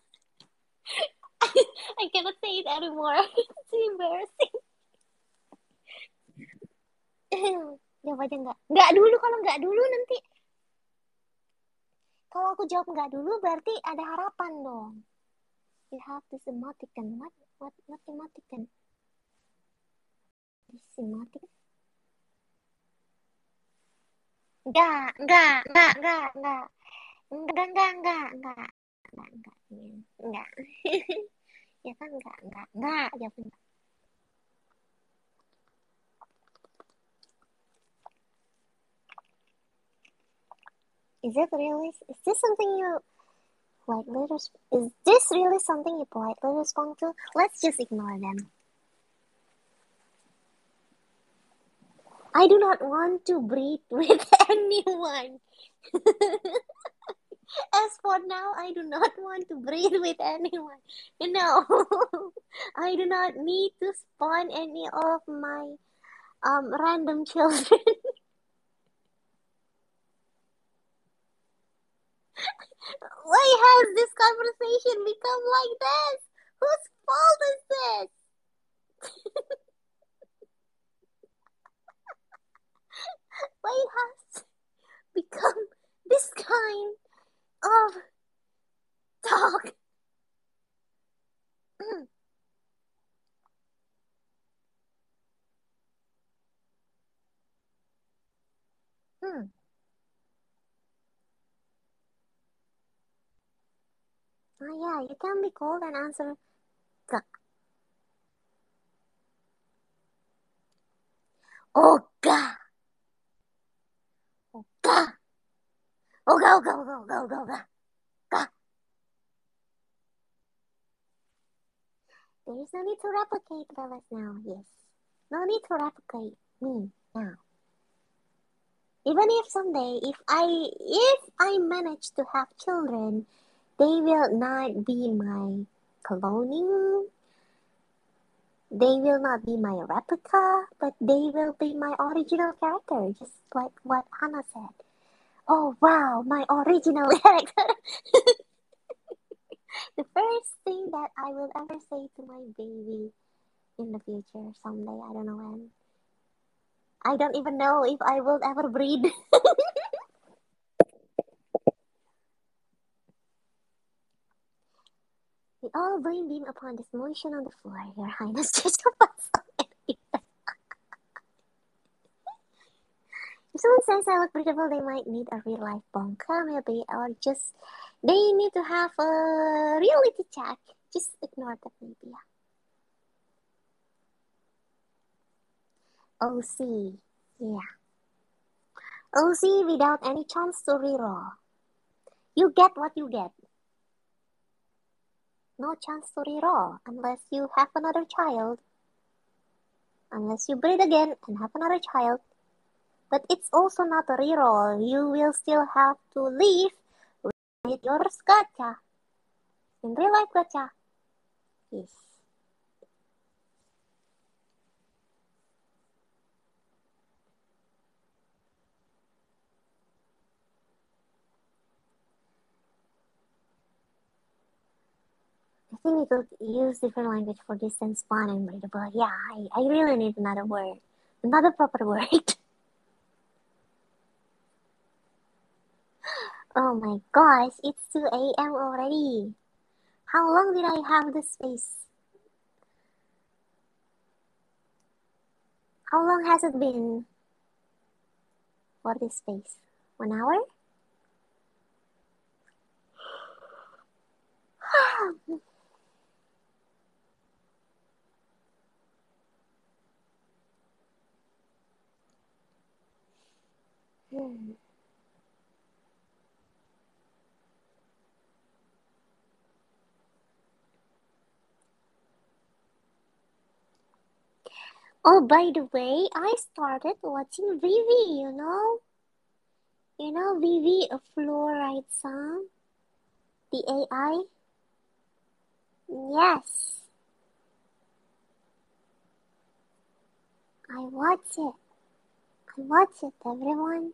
I cannot say it anymore. It's embarrassing. Jawab aja enggak. Enggak dulu, kalau enggak dulu nanti. Kalau aku jawab enggak dulu berarti ada harapan dong. You have this emoticon. What? What? What emoticon? This emotic. Enggak, enggak, enggak, enggak, enggak. Enggak, enggak, enggak, enggak. Enggak, enggak. Enggak. Ya kan enggak, enggak, enggak. Ya enggak. Is it really, is this something you politely, is this really something you politely respond to? Let's just ignore them. I do not want to breathe with anyone. As for now, I do not want to breathe with anyone. No, I do not need to spawn any of my um random children. Why has this conversation become like this? Whose fault is this? Why it has become this kind of talk? Mm, mm. Oh yeah, you can be cold and answer the Oga, Oga, Oga, Oga, Oga, Oga, Oga, Oga, Oga. There is no need to replicate Bellas now. Yes, no need to replicate me now. Even if someday, if I if I manage to have children, they will not be my cloning. They will not be my replica, but they will be my original character, just like what Hannah said. Oh wow, my original character. The first thing that I will ever say to my baby in the future, someday, I don't know when. I don't even know if I will ever breed. We all blame being upon this motion on the floor, Your Highness. Just if someone says I look beautiful, they might need a real life bonka, maybe, or just they need to have a reality check. Just ignore that, maybe. Yeah. O C. Yeah. O C without any chance to reroll. You get what you get. No chance to reroll unless you have another child. Unless you breed again and have another child. But it's also not a reroll. You will still have to live with your gacha. In real life gacha. Yes. I think we could use different language for this than spawn and breedable. Yeah, I, I really need another word. Another proper word. Oh my gosh, it's two a m already. How long did I have this space? How long has it been for this space? One hour? Hmm. Oh, by the way, I started watching Vivi, you know? You know Vivi, a fluoride song? The A I? Yes, I watch it. I watch it, everyone.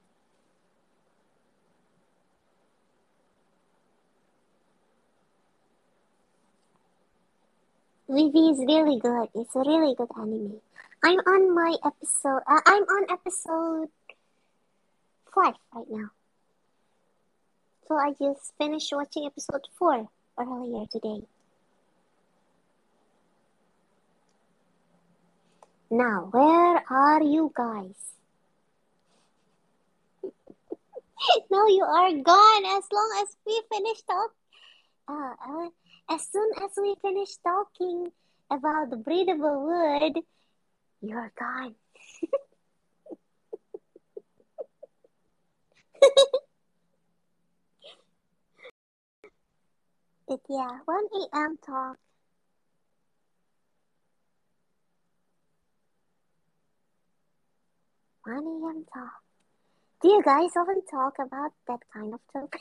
Vivi is really good. It's a really good anime. I'm on my episode. Uh, I'm on episode five right now. So I just finished watching episode four earlier today. Now, where are you guys? Now you are gone as long as we finish talk. Uh, uh, as soon as we finish talking about the breathable wood, you're gone. But yeah, one a m talk. one a m talk. Do you guys often talk about that kind of topic?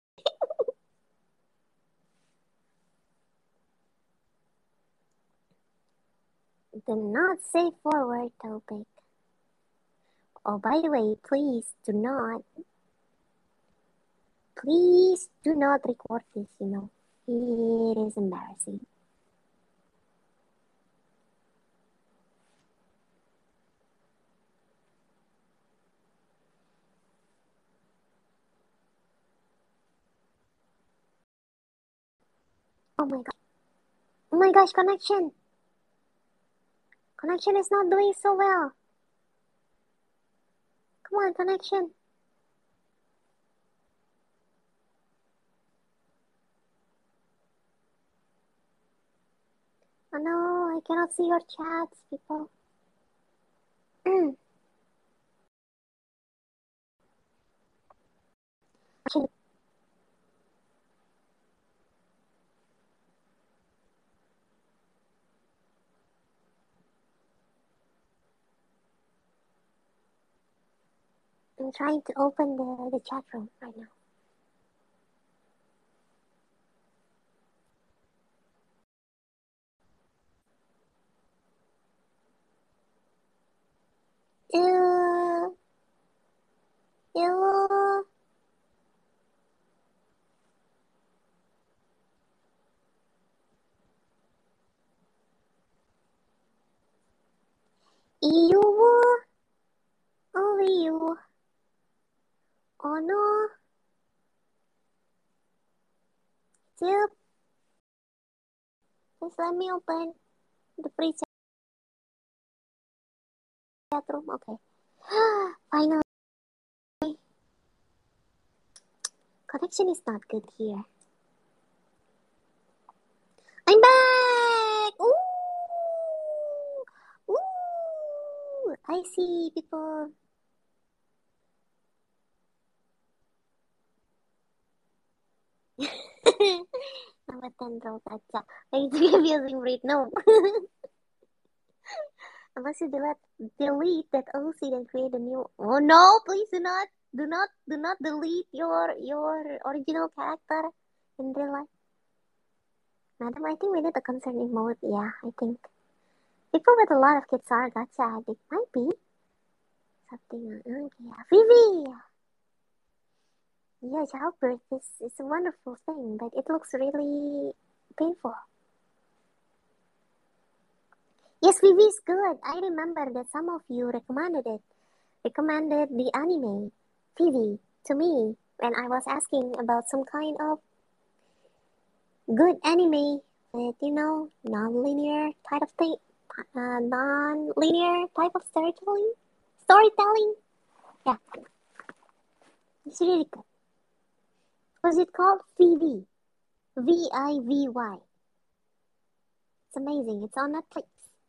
The not safe for work topic. Oh, by the way, please do not, please do not record this, you know. It is embarrassing. Oh my god. Oh my gosh, connection. Connection is not doing so well. Come on, connection. Oh no, I cannot see your chats, people. I'm trying to open the, the chat room right now. Ew. Ew. Ew. Oh, ew. Oh no. Yep. Just let me open the free chat room. Okay. Finally. Connection is not good here. I'm back! Ooh! Ooh! I see people. Number ten roll gacha. It's confusing right now. Unless you delete delete that O C and create a new. Oh no! Please do not, do not, do not delete your your original character in real life. Madam, I think we need a concern emote. Yeah, I think people with a lot of kids are gacha addict. Might be something. Uh, yeah, Vivi. Yeah, childbirth is is a wonderful thing, but it looks really painful. Yes, Vivi is good. I remember that some of you recommended it, recommended the anime, Vivi, to me when I was asking about some kind of good anime with, you know, non-linear type of thing, uh, non-linear type of storytelling. Storytelling. Yeah, it's really good. What's it called? Vivi. V I V Y. It's amazing. It's on Netflix.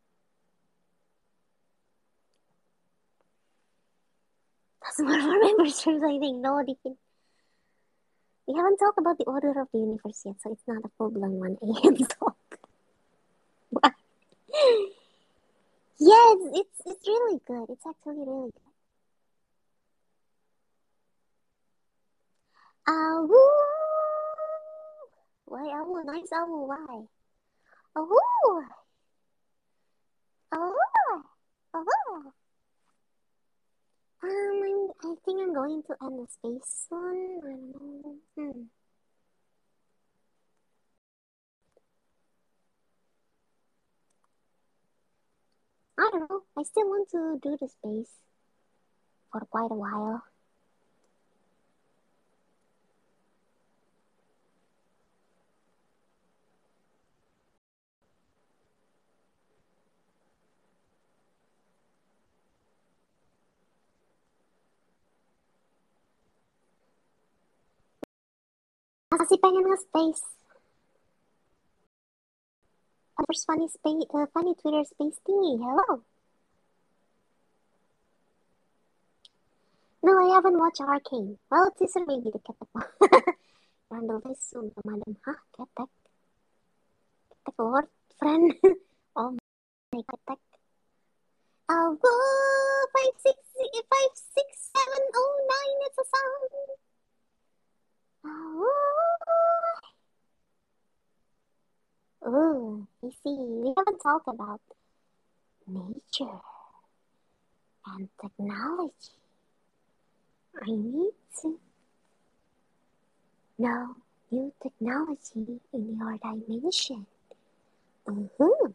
That's one for members terms, I think. No, they can... We haven't talked about the Order of the Universe yet, so it's not a full-blown one a m talk. Yes, it's it's really good. It's actually really good. Ah, woo! Why, Awu? Nice, Awu. Why? Oh, oh, oh. Um, I'm, I think I'm going to end the space soon. I don't know. Hmm. I don't know. I still want to do the space for quite a while. Masih pengen nge-space. First funny space, uh, funny Twitter space thingy. Hello. No, I haven't watched Arcane. Well, teaser maybe the Ketek. Randall is soon, madam. Huh? Ketek? Ketek Lord? Friend? Oh my Ketek. Oh, whoa, five, six, five, six, seven, oh, nine, it's a sound. Oh, ooh, you see, we haven't talked about nature and technology. I need to know new technology in your dimension. Uh-huh.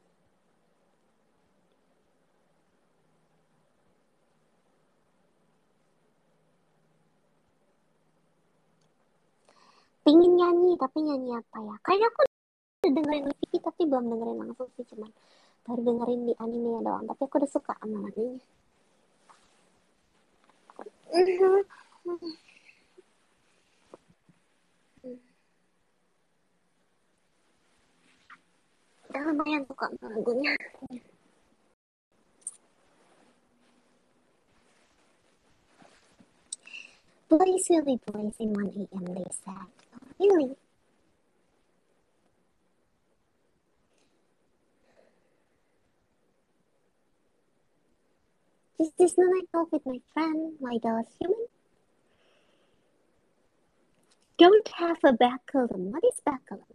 Pingin nyanyi, tapi nyanyi apa ya? Kayaknya aku udah dengerin Vicky, tapi belum dengerin langsung sih, cuman baru dengerin di anime doang. Tapi aku udah suka sama lagunya. Udah lumayan suka sama lagunya. Boys will be boys in one a m, they said. Oh, really? Is this the night talk with my friend, my dog's human? Don't have a baculum. What is baculum?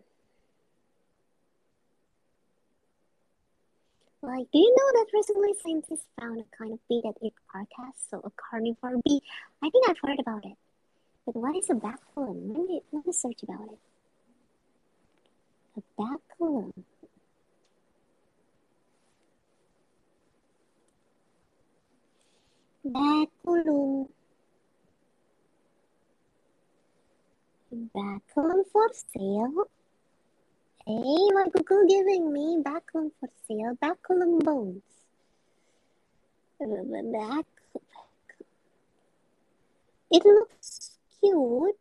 Like, do you know that recently scientists found a kind of bee that eats carcass, so a carnivore bee? I think I've heard about it. But what is a baculum? Let me, let me search about it. A baculum. Baculum. Baculum for sale? Hey, what Google giving me? Baculum for sale. Baculum bones. Back. It looks cute.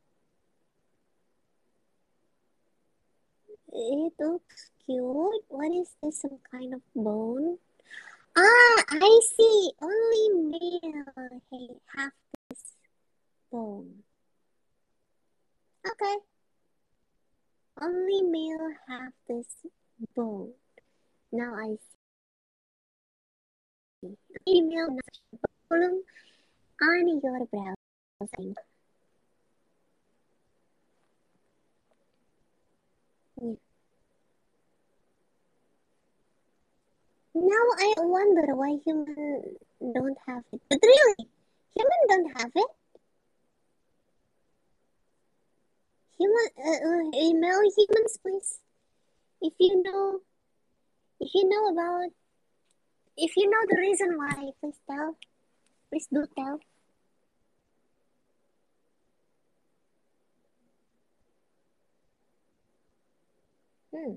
It looks cute. What is this? Some kind of bone? Ah, I see. Only male hey, have this bone. Okay. Only male have this bone. Now I see. Female baculum on your browsing. Yeah. Now I wonder why human don't have it. But really, human don't have it. Human, uh, uh, email humans, please. If you know, if you know about, if you know the reason why, please tell. Please do tell. Hmm.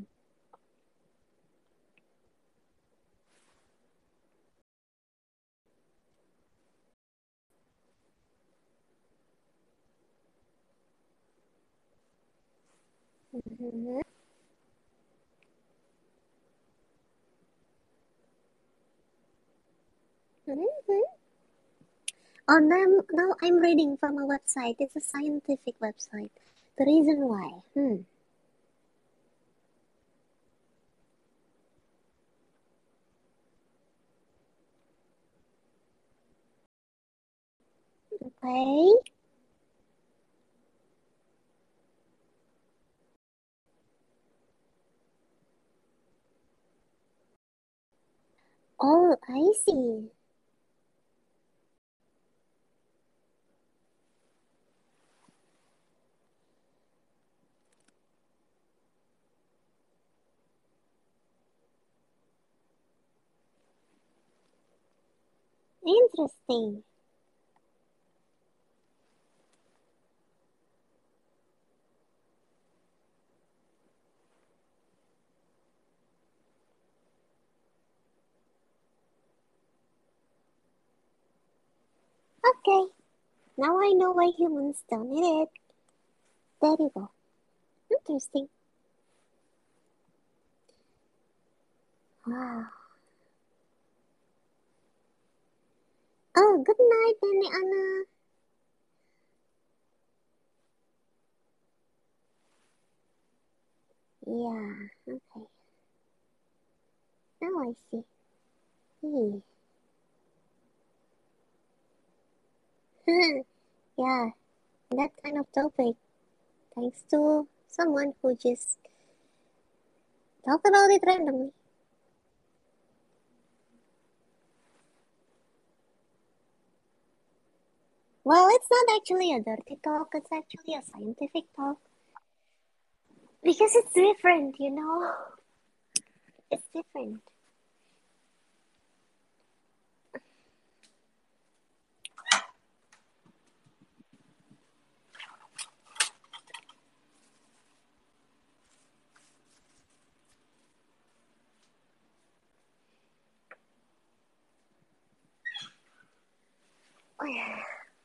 Mm-hmm. Mm-hmm. Oh, now, now I'm reading from a website. It's a scientific website. The reason why. Hmm. Okay. Oh, I see. Interesting. Okay. Now I know why humans don't eat it. There you go. Interesting. Wow. Oh, good night, Nene Anna. Yeah, okay. Now I see. Hmm. Yeah, that kind of topic. Thanks to someone who just talked about it randomly. Well, it's not actually a dirty talk, it's actually a scientific talk. Because it's different, you know? It's different. Yeah,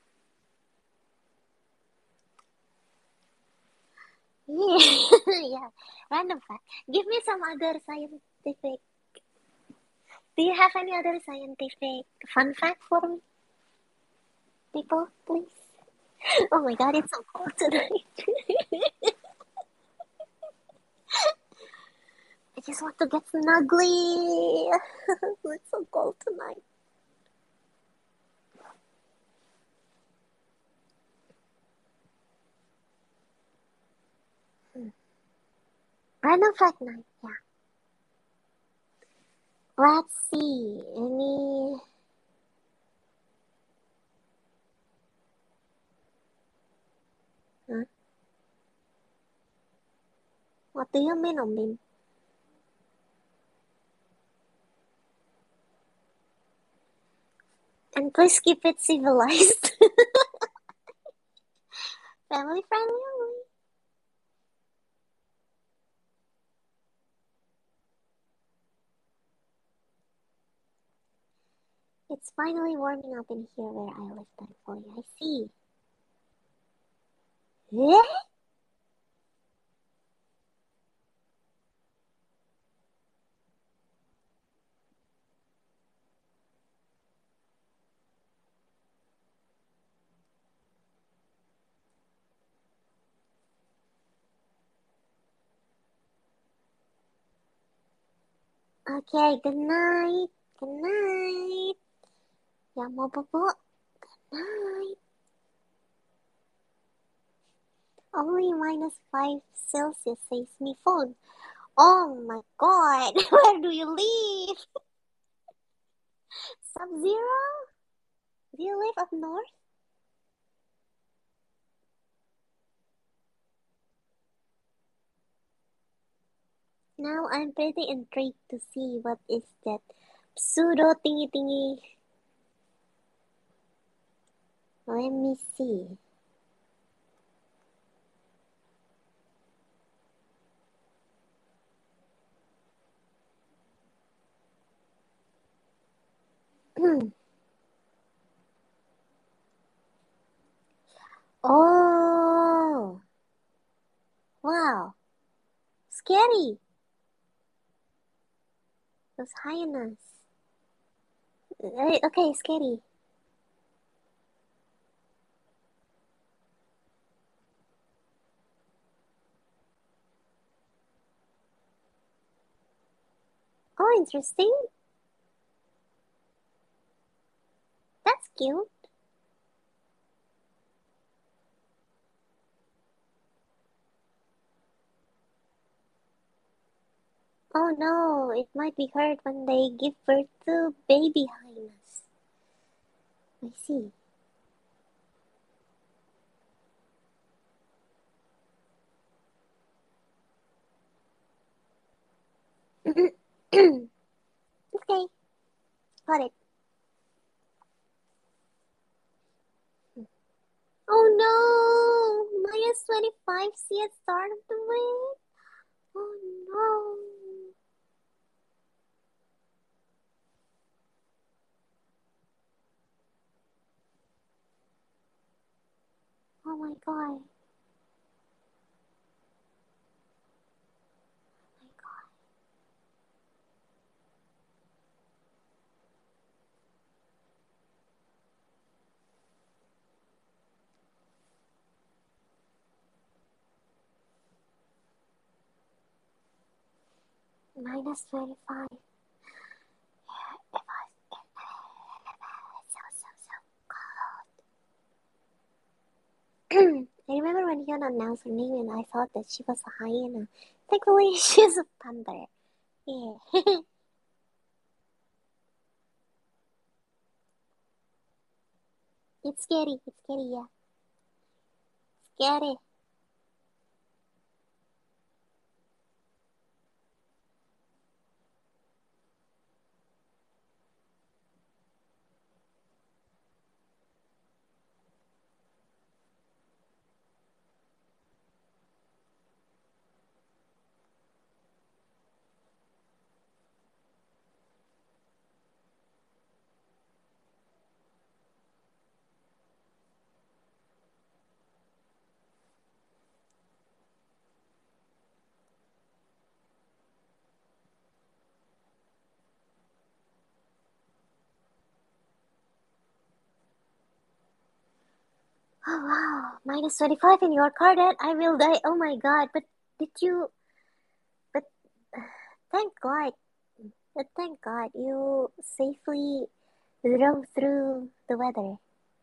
yeah. Random fact. Give me some other scientific. Do you have any other scientific fun fact for me, people, please? Oh my god, it's so cold tonight. I just want to get snuggly. It's so cold tonight. Hmm. Random fact night, yeah. Let's see. Any. Huh? What do you mean, Omin? And please keep it civilized. Family friendly only. It's finally warming up in here where I live, thankfully. I see. Yeah? Okay, good night. Good night. Yang mau bobo? Good night. Only minus five Celsius says me phone. Oh my god, where do you live? Sub-zero? Do you live up north? Now I'm pretty intrigued to see what is that pseudo thingy thingy. Let me see. Oh, wow. Scary. Those hyenas. Uh, okay, scary. Oh, interesting. That's cute. Oh no, it might be hurt when they give birth to baby hyenas. I see. Okay, got it. Oh no! Minus twenty-five C at start of the week? Oh no! Oh my god. minus twenty-five. Yeah, it was so, so, so cold. I remember when Hyun announced her name and I thought that she was a hyena. Thankfully, she's a panther. Yeah. It's scary. It's scary, yeah. Scary. Oh wow, minus twenty-five in your car, Dad. I will die. Oh my god, but did you. But thank God. But thank God you safely drove through the weather.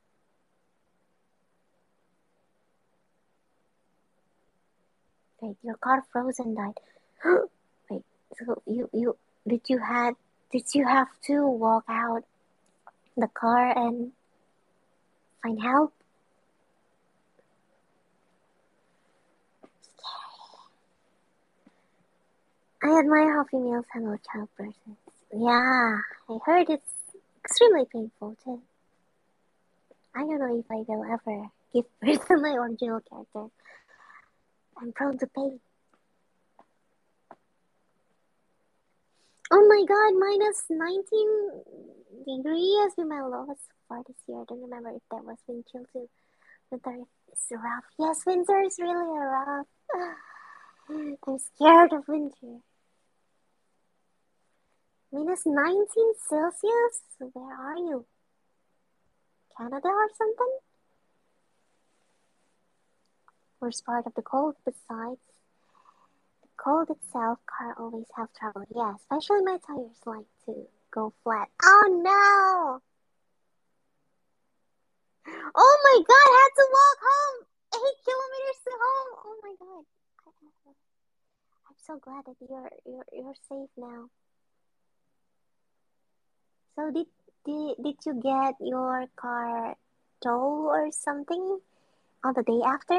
Wait, your car froze and died. Wait, so you, you. Did you had. Did you have to walk out the car and find help? I admire how females handle childbirth. Yeah, I heard it's extremely painful too. I don't know if I will ever give birth to my original character. I'm prone to pain. Oh my god, minus nineteen degrees has been my lowest far this year. I don't remember if that was wind chill too. Winter is rough. Yes, winter is really rough. I'm scared of winter. Minus nineteen Celsius? Where are you? Canada or something? Worst part of the cold besides the cold itself, car always have trouble. Yeah, especially my tires like to go flat. Oh no! Oh my god, I had to walk home! Eight kilometers to home! Oh my god. I'm so glad that you're you're you're safe now. So did did, did you get your car tow or something on the day after?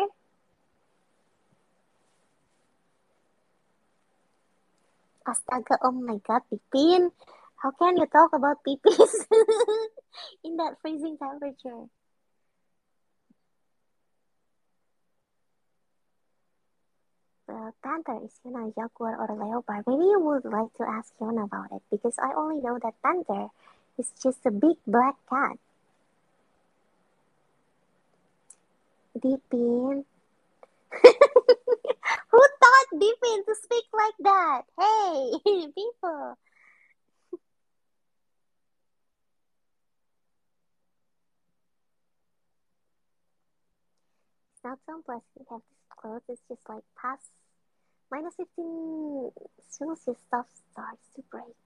Astaga, oh my god, Pipin. How can you talk about pipis in that freezing temperature? The panther is Yuna a jaguar or a leopard? Maybe you would like to ask Yuna about it because I only know that panther is just a big black cat. Dipin. Who taught Dipin to speak like that? Hey, people. It's not so unpleasant to have this clothes. It's just like past minus fifteen Celsius stuff starts to break.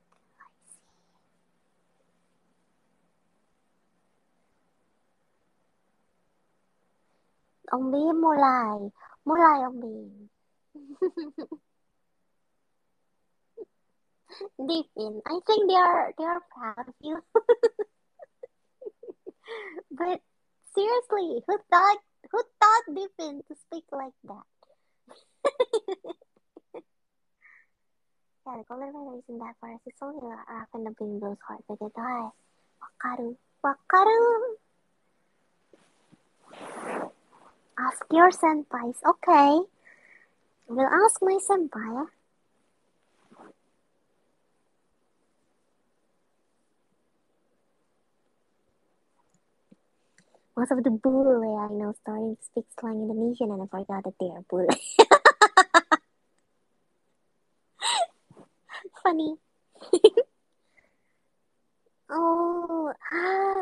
Ông Bim mua lại, mua lại ông Bim. Deep in, I think they are they are proud of you. But seriously, who thought who taught Deepin to speak like that? Yeah, the golden river isn't that far. It's only a rough and the wind blows hard with it. Hi, Wakaru, Wakaru. Ask your senpais. Okay, we'll ask my senpai. Most of the bule I know starting to speak slang Indonesian and I forgot that they are bule. Funny. Oh, ah,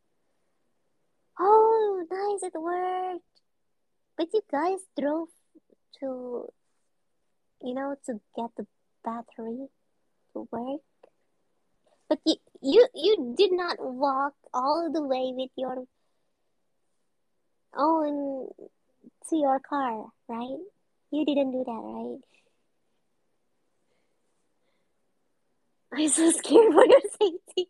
oh, nice, it worked. But you guys drove to, you know, to get the battery. to work. But you, you, you did not walk all the way with your own to your car, right? You didn't do that, right? I'm so scared for your safety.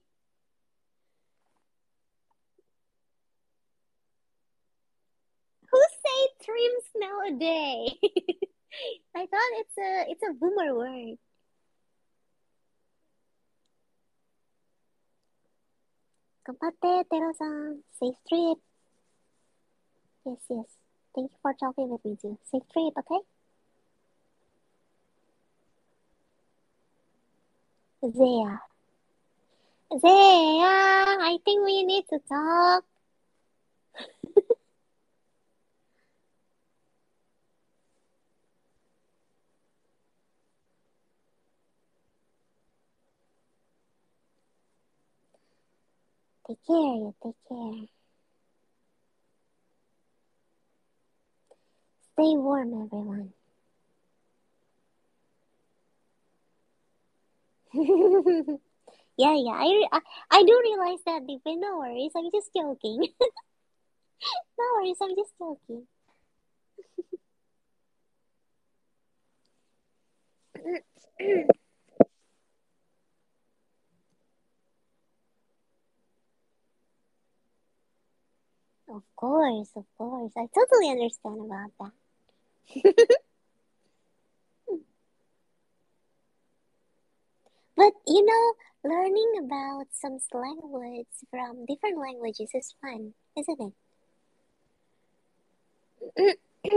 Who say trim snow a day? I thought it's a it's a boomer word. Kampate, Tero-san. Safe trip. Yes, yes. Thank you for talking with me too. Safe trip, okay? Zaya. Zaya, I think we need to talk. Take care, you take care. Stay warm, everyone. Yeah, yeah. I, I I do realize that deep in. No worries. I'm just joking. No worries. I'm just joking. Of course, of course. I totally understand about that. But you know, learning about some slang words from different languages is fun, isn't it?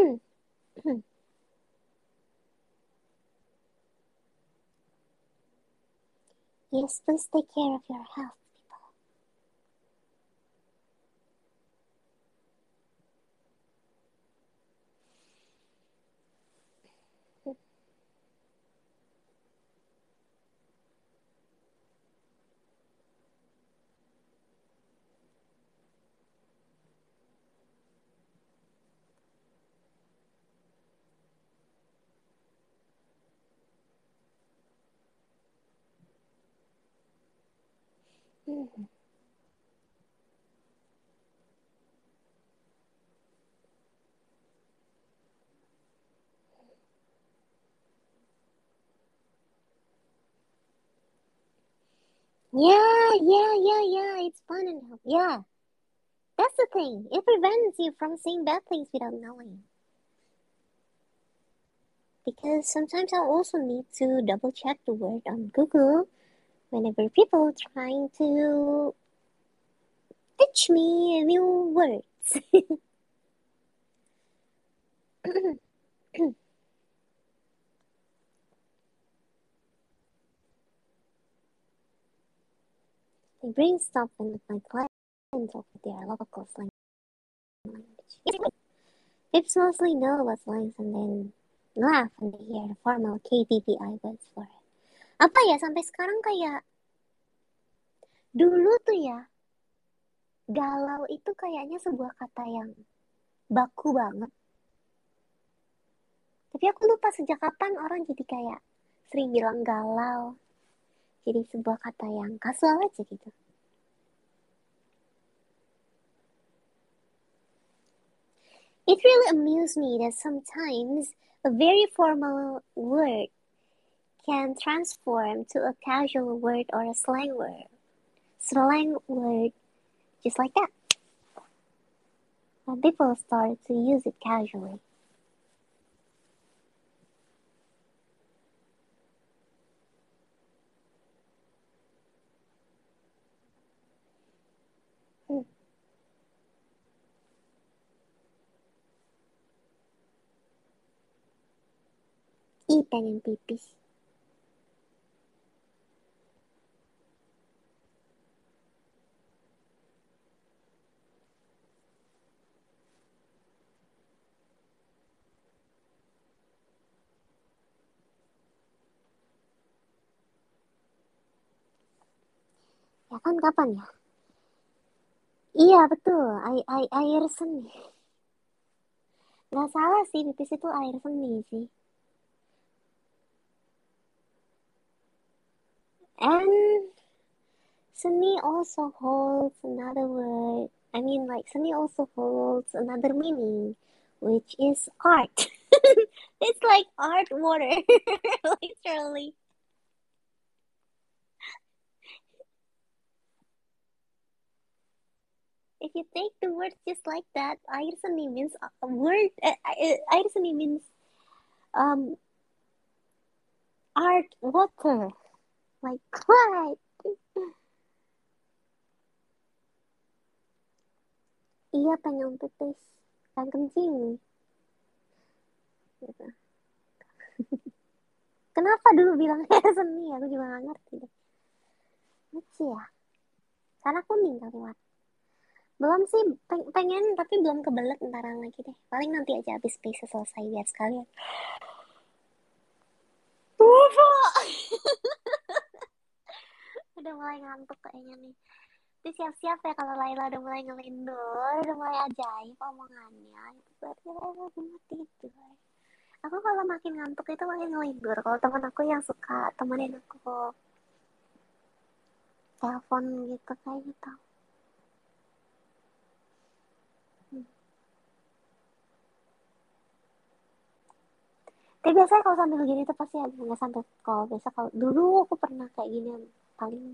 Yes, please take care of your health, people. Mhm. Yeah, yeah, yeah, yeah. It's fun and help. Yeah, that's the thing. It prevents you from saying bad things without knowing. Because sometimes I also need to double check the word on Google whenever people trying to teach me new words. I brainstorm with my clients over their local slang language. Kids mostly know about slangs and then laugh when they hear the formal K T P I words for it. Apa ya, sampai sekarang kayak dulu tuh ya, galau itu kayaknya sebuah kata yang baku banget. Tapi aku lupa sejak kapan orang jadi kayak sering bilang galau. Jadi sebuah kata yang kasual aja gitu. It really amused me that sometimes a very formal word can transform to a casual word or a slang word. Slang word just like that. When people start to use it casually. Hmm. Ih, pengen pipis. Ya kan kapan ya? Iya betul, air, air, air seni. Gak salah sih, pipis itu air seni sih. And seni also holds another word. I mean, like, seni also holds another meaning, which is art. It's like art water, literally. If you take the word just like that, air seni means a word. Uh, uh, air seni means um art water. Like what? Iya pengen pipis, pengen kencing. Gitu. Kenapa dulu bilang air seni? Aku juga gak ngerti deh. Lucu ya. Karena kuning kalimat. Belum sih, peng- pengen tapi belum kebelet ntar lagi deh. Paling nanti aja habis space selesai biar sekalian. Ufa! Udah mulai ngantuk kayaknya nih. Tapi siap-siap ya kalau Laila udah mulai ngelindur, udah mulai ajaib omongannya. Itu berarti Laila udah mau tidur. Aku kalau makin ngantuk itu makin ngelindur. Kalau teman aku yang suka temenin aku telepon gitu kayak gitu. Hmm. Tapi biasanya kalau sambil gini tuh pasti ada nggak sampai call. Biasa kalau dulu aku pernah kayak gini paling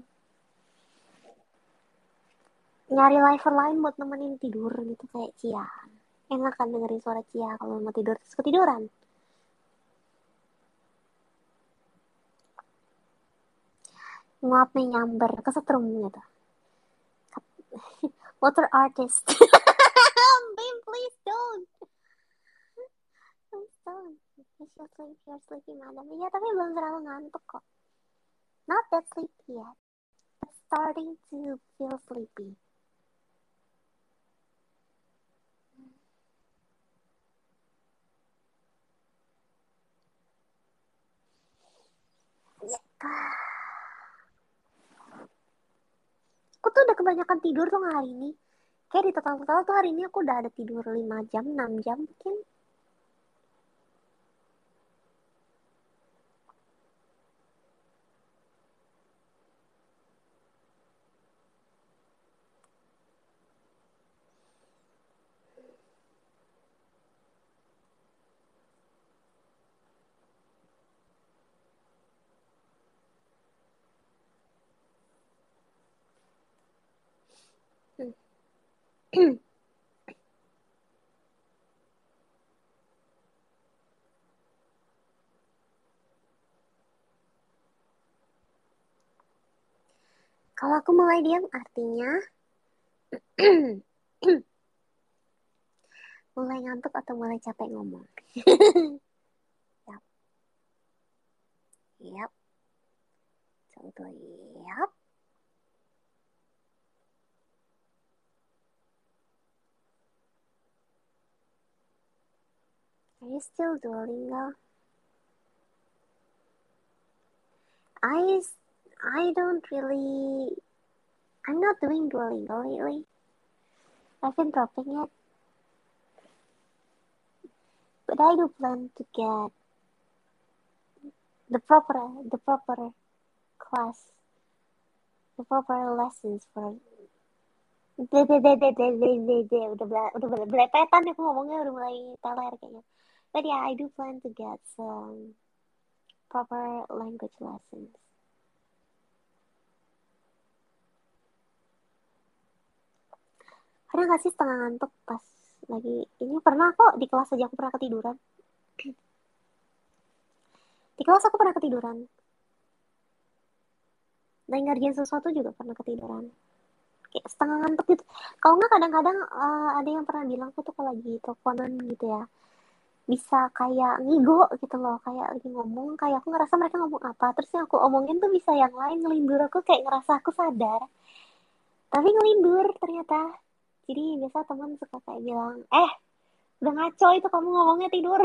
nyari live lain buat nemenin tidur gitu kayak Cia. Enak kan dengerin suara Cia kalau mau tidur terus ketiduran. Nguap nih nyamber kesetrum gitu. Water artist. Bim, please don't. Please don't. You should sleep, you're sleepy, madam. Ya, tapi belum terlalu ngantuk kok. Not that sleepy yet. But starting to feel sleepy. Ya. Aku tuh udah kebanyakan tidur tuh hari ini. Kayak di total-total tuh hari ini aku udah ada tidur lima jam, enam jam mungkin. Hmm. Kalau aku mulai diam artinya mulai ngantuk atau mulai capek ngomong. Yap, yap, contoh yap. Are you still Duolingo? I I don't really. I'm not doing Duolingo lately. I've been dropping it, but I do plan to get the proper the proper class, the proper lessons for. De de de de de de de de udah bela- udah bele- belepetan aku ngomongnya udah mulai teler kayaknya. But yeah, I do plan to get some proper language lessons. Pernah gak sih setengah ngantuk pas lagi ini pernah kok di kelas aja aku pernah ketiduran. Di kelas aku pernah ketiduran. Dan ngerjain sesuatu juga pernah ketiduran. Kayak setengah ngantuk gitu. Kalau nggak kadang-kadang uh, ada yang pernah bilang aku tuh kalau lagi teleponan gitu ya bisa kayak ngigo gitu loh kayak lagi ngomong kayak aku ngerasa mereka ngomong apa terus yang aku omongin tuh bisa yang lain ngelindur aku kayak ngerasa aku sadar tapi ngelindur ternyata jadi biasa teman suka kayak bilang eh udah ngaco itu kamu ngomongnya tidur.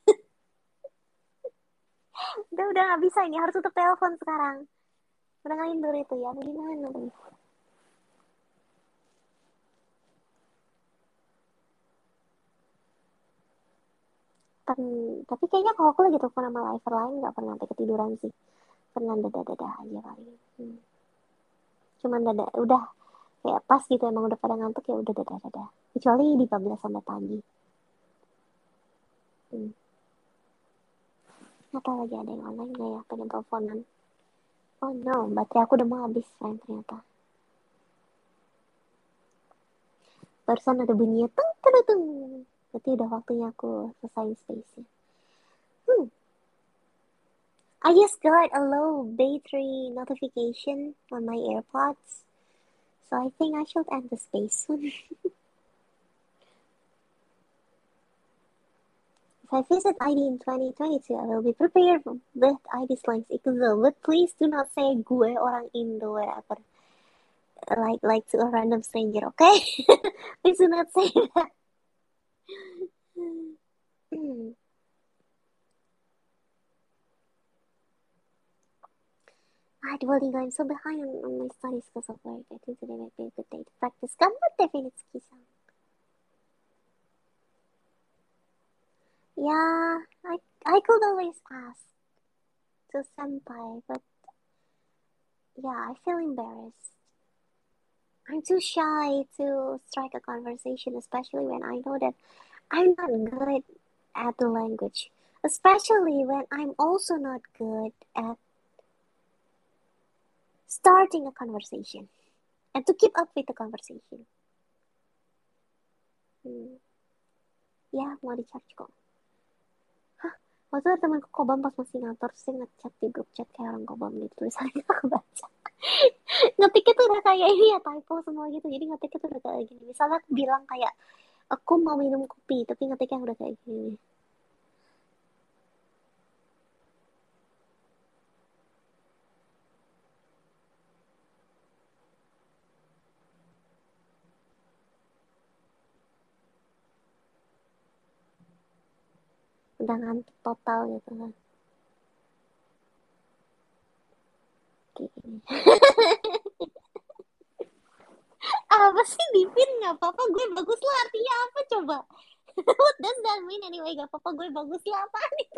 udah udah nggak bisa ini harus tutup telepon sekarang udah ngelindur itu ya gimana tuh. Tapi, tapi kayaknya kalau aku lagi telepon sama liver lain nggak pernah sampai ketiduran sih. pernah dadah-dadah aja kali. Hmm. Cuman dadah, udah kayak pas gitu emang udah pada ngantuk ya udah dadah-dadah. Kecuali di bablas sampai pagi. Hmm. Atau lagi ada yang online nggak ya, pengen teleponan. Oh no, baterai aku udah mau habis, friend, ternyata. Barusan ada bunyinya, tung, tung, tung. Berarti udah waktunya aku selesai space-nya. Hmm. I just got a low battery notification on my AirPods. So I think I should end the space soon. If I visit I D in twenty twenty-two, I will be prepared with I D slangs Iqbal. But please do not say gue orang Indo whatever. Like like to a random stranger, okay? Please do not say that. Ah, Duolingo, I'm so behind on, on my studies because of work. I think today might be a good day to practice Gamma Definitsuki-san. Yeah, I I could always ask to senpai, but yeah, I feel embarrassed. I'm too shy to strike a conversation, especially when I know that I'm not good at the language. Especially when I'm also not good at starting a conversation and to keep up with the conversation. Hmm. Ya, mau di-charge kok. Hah? Waktu itu temanku Kobam pas masih ngantor, terus dia ngechat di grup chat kayak orang Kobam gitu. Tulisannya aku baca. Ngetiknya tuh udah kayak ini ya, typo semua gitu. Jadi ngetiknya tuh udah kayak gini. Misalnya aku bilang kayak, aku mau minum kopi, tapi ngetiknya udah kayak gini. Udah ngantuk total gitu kan. Kayak gini. Apa sih Dipin? Gak apa-apa, gue bagus lah. Artinya apa coba? What does that mean anyway? Gak apa-apa, gue bagus lah. Apaan itu?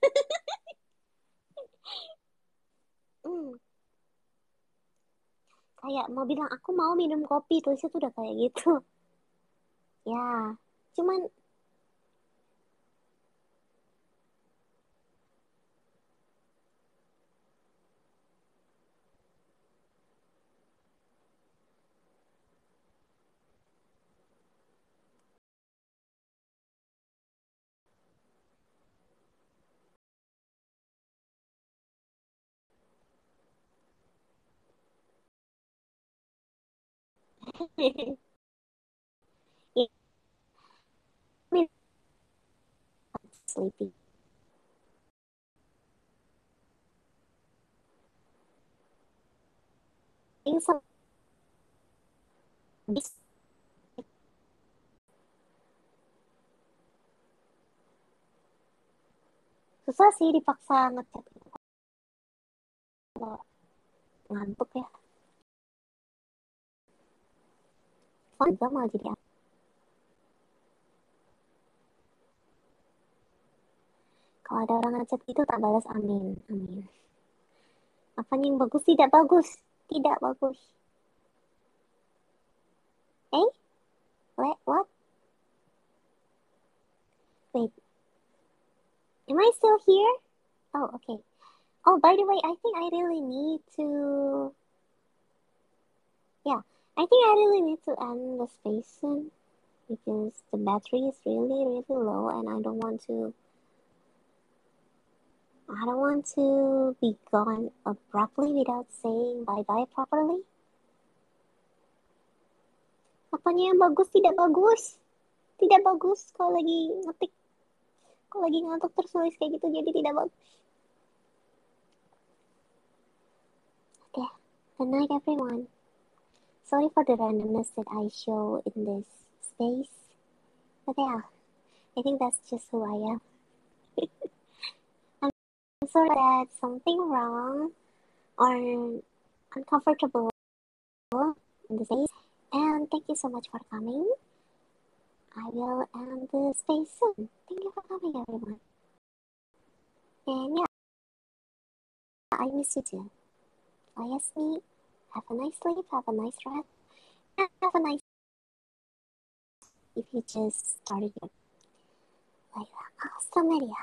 Hmm. Kayak mau bilang aku mau minum kopi, tulisnya tuh udah kayak gitu. Ya, cuman ya, sleepy. Ini bis susah sih dipaksa ngechat kalau ngantuk ya. Phone juga malah jadi apa? Kalau ada orang ngechat itu tak balas amin, amin. Apanya yang bagus? Tidak bagus, tidak bagus. Eh, what? What? Wait, am I still here? Oh, okay. Oh, by the way, I think I really need to. Yeah, I think I really need to end the space soon because the battery is really, really low, and I don't want to. I don't want to be gone abruptly without saying bye-bye properly. Apanya yang bagus? Tidak bagus. Tidak bagus kalau lagi ngetik. Kalau lagi ngantuk terus nulis kayak gitu jadi tidak bagus. Okay. Good night, everyone. Sorry for the randomness that I show in this space. But yeah, I think that's just who I am. I'm sorry that something wrong or uncomfortable in the space. And thank you so much for coming. I will end the space soon. Thank you for coming, everyone. And yeah. I miss you too. I ask me, have a nice sleep, have a nice rest, and have a nice if you just started your like awesome idea.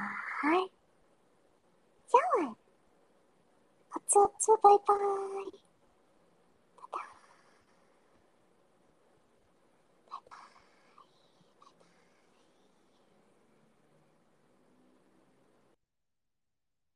Goodbye. Yeah. Bye bye.